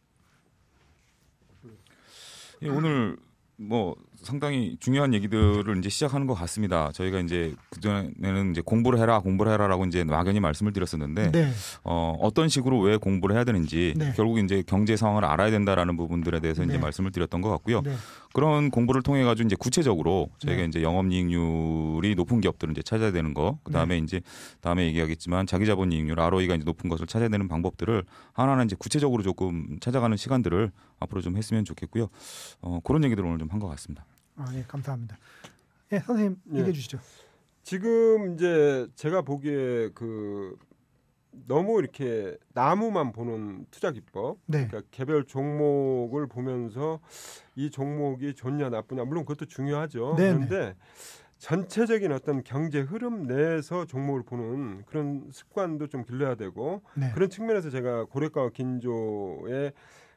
예, 오늘 뭐 상당히 중요한 얘기들을 이제 시작하는 것 같습니다. 저희가 이제 그전에는 이제 공부를 해라라고 이제 막연히 말씀을 드렸었는데 네. 어떤 식으로 왜 공부를 해야 되는지 네. 결국 이제 경제 상황을 알아야 된다라는 부분들에 대해서 이제 네. 말씀을 드렸던 것 같고요. 네. 그런 공부를 통해 가지고 이제 구체적으로 저희가 네. 이제 영업이익률이 높은 기업들을 이제 찾아야 되는 거, 그다음에 이제 다음에 얘기하겠지만 자기자본이익률 ROE가 이제 높은 것을 찾아야 되는 방법들을 하나하나 이제 구체적으로 조금 찾아가는 시간들을 앞으로 좀 했으면 좋겠고요. 그런 얘기들을 오늘 좀 한 것 같습니다. 예, 감사합니다. 예, 선생님 얘기해 주시죠. 지금 이제 제가 보기에 그 너무 이렇게 나무만 보는 투자 기법, 네. 그러니까 개별 종목을 보면서 이 종목이 좋냐 나쁘냐 물론 그것도 중요하죠. 네네. 그런데 전체적인 어떤 경제 흐름 내에서 종목을 보는 그런 습관도 좀 길러야 되고 네. 그런 측면에서 제가 고레카와 긴조의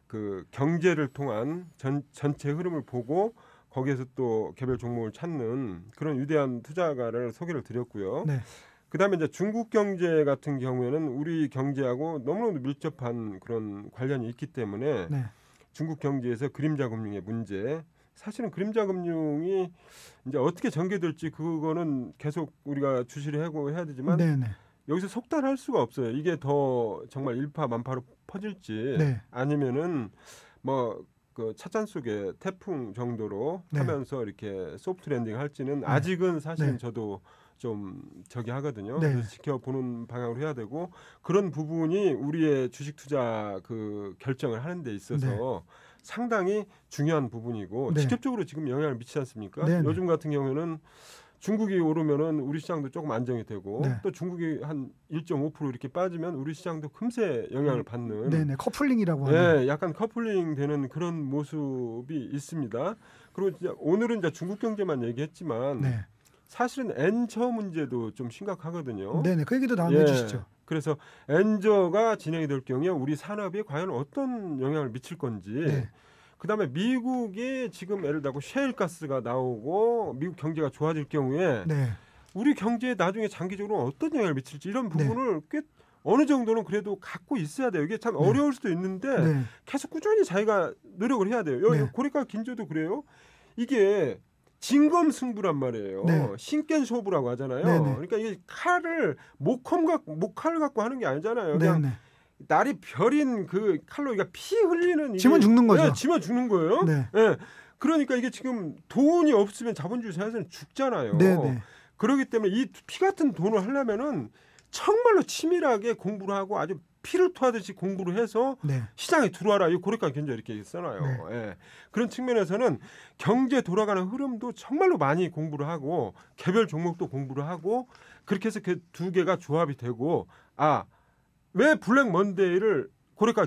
그 경제를 통한 전체 흐름을 보고 거기에서 또 개별 종목을 찾는 그런 위대한 투자가를 소개를 드렸고요. 네. 그다음에 이제 중국 경제 같은 경우에는 우리 경제하고 너무너무 밀접한 그런 관련이 있기 때문에 네. 중국 경제에서 그림자 금융의 문제, 사실은 그림자 금융이 이제 어떻게 전개될지 그거는 계속 우리가 주시를 하고 해야 되지만 네네. 여기서 속단할 수가 없어요. 이게 더 정말 일파만파로 퍼질지 네. 아니면은 뭐 그 찻잔 속에 태풍 정도로 네. 하면서 이렇게 소프트 랜딩 할지는 아직은 사실은 네. 저도 좀 저기 하거든요. 네. 그래서 지켜보는 방향으로 해야 되고 그런 부분이 우리의 주식 투자 그 결정을 하는 데 있어서 네. 상당히 중요한 부분이고 네. 직접적으로 지금 영향을 미치지 않습니까? 네, 네. 요즘 같은 경우에는 중국이 오르면은 우리 시장도 조금 안정이 되고 네. 또 중국이 한 1.5% 이렇게 빠지면 우리 시장도 금세 영향을 받는 네네. 커플링이라고 하는. 예, 약간 커플링 되는 그런 모습이 있습니다. 그리고 이제 오늘은 이제 중국 경제만 얘기했지만 네. 사실은 엔저 문제도 좀 심각하거든요. 네네. 그 얘기도 다음에 예, 해주시죠. 그래서 엔저가 진행이 될 경우에 우리 산업에 과연 어떤 영향을 미칠 건지 네. 그다음에 미국이 지금 예를 들고 셰일가스가 나오고 미국 경제가 좋아질 경우에 네. 우리 경제에 나중에 장기적으로 어떤 영향을 미칠지 이런 부분을 꽤 어느 정도는 그래도 갖고 있어야 돼요. 이게 참 네. 어려울 수도 있는데 네. 계속 꾸준히 자기가 노력을 해야 돼요. 여기 네. 고리가 긴조도 그래요. 이게 진검승부란 말이에요. 네. 신견쇼부라고 하잖아요. 네, 네. 그러니까 이게 칼을 목칼 갖고 하는 게 아니잖아요. 그냥 네네. 날이 별인 그 칼로 그러니까 피 흘리는 지면 죽는 거죠. 네, 지면 죽는 거예요. 네. 예. 그러니까 이게 지금 돈이 없으면 자본주의 사회에서는 죽잖아요. 네네. 그렇기 때문에 이 피 같은 돈을 하려면은 정말로 치밀하게 공부를 하고 아주 피를 토하듯이 공부를 해서 네. 시장에 들어와라. 이 고리가 견제 이렇게 써놔요. 네. 예. 그런 측면에서는 경제 돌아가는 흐름도 정말로 많이 공부를 하고 개별 종목도 공부를 하고 그렇게 해서 그 두 개가 조합이 되고 왜 블랙 먼데이를 고리가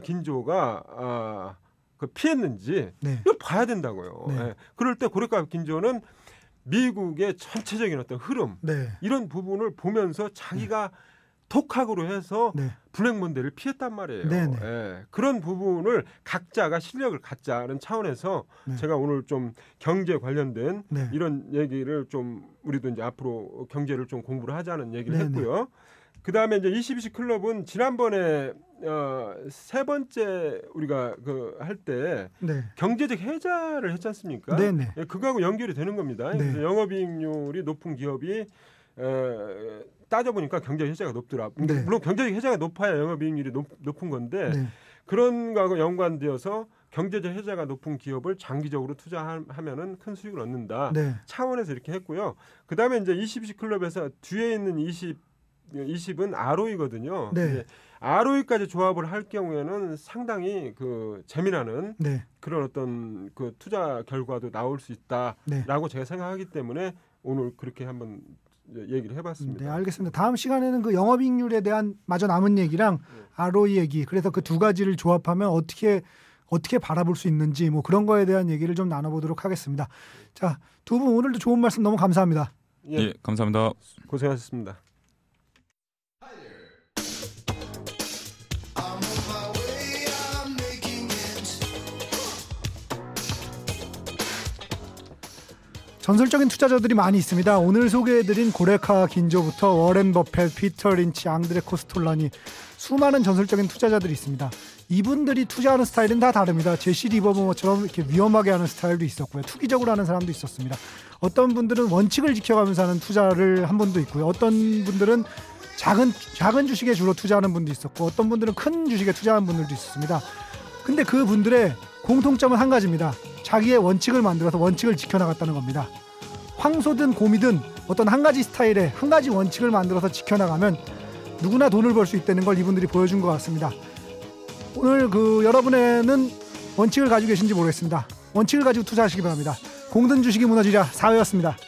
긴조가 그 피했는지 네. 이걸 봐야 된다고요. 네. 예. 그럴 때 고리가 긴조는 미국의 전체적인 어떤 흐름 네. 이런 부분을 보면서 자기가 독학으로 해서 네. 블랙먼데이를 피했단 말이에요. 네네. 예, 그런 부분을 각자가 실력을 갖자는 차원에서 네. 제가 오늘 좀 경제 관련된 네. 이런 얘기를 좀 우리도 이제 앞으로 경제를 좀 공부를 하자는 얘기를 네네. 했고요. 그 다음에 이제 22시 클럽은 지난번에 세 번째 우리가 그 할 때 네. 경제적 해자를 했지 않습니까? 네네. 예, 그거하고 연결이 되는 겁니다. 네. 그래서 영업이익률이 높은 기업이 따져보니까 경제적 해자가 높더라. 네. 물론 경제적 해자가 높아야 영업이익률이 높은 건데 네. 그런 거하고 연관되어서 경제적 해자가 높은 기업을 장기적으로 투자하면은 큰 수익을 얻는다. 네. 차원에서 이렇게 했고요. 그 다음에 이제 22시 클럽에서 뒤에 있는 20은 ROE거든요. 네. ROE까지 조합을 할 경우에는 상당히 그 재미나는 네. 그런 어떤 그 투자 결과도 나올 수 있다라고 네. 제가 생각하기 때문에 오늘 그렇게 한번 얘기를 해봤습니다. 네, 알겠습니다. 다음 시간에는 그 영업이익률에 대한 마저 남은 얘기랑 ROE 얘기, 그래서 그 두 가지를 조합하면 어떻게 바라볼 수 있는지 뭐 그런 거에 대한 얘기를 좀 나눠보도록 하겠습니다. 자, 두 분 오늘도 좋은 말씀 너무 감사합니다. 예, 감사합니다. 고생하셨습니다. 전설적인 투자자들이 많이 있습니다. 오늘 소개해드린 고레카 긴조부터 워렌 버핏, 피터 린치, 앙드레 코스톨라니 수많은 전설적인 투자자들이 있습니다. 이분들이 투자하는 스타일은 다 다릅니다. 제시 리버머처럼 이렇게 위험하게 하는 스타일도 있었고요. 투기적으로 하는 사람도 있었습니다. 어떤 분들은 원칙을 지켜가면서 하는 투자를 한 분도 있고요. 어떤 분들은 작은 주식에 주로 투자하는 분도 있었고 어떤 분들은 큰 주식에 투자하는 분들도 있었습니다. 근데 그 분들의 공통점은 한 가지입니다. 자기의 원칙을 만들어서 원칙을 지켜나갔다는 겁니다. 황소든 곰이든 어떤 한 가지 스타일에 한 가지 원칙을 만들어서 지켜나가면 누구나 돈을 벌 수 있다는 걸 이분들이 보여준 것 같습니다. 오늘 여러분에는 원칙을 가지고 계신지 모르겠습니다. 원칙을 가지고 투자하시기 바랍니다. 공든 주식이 무너지랴 4회였습니다.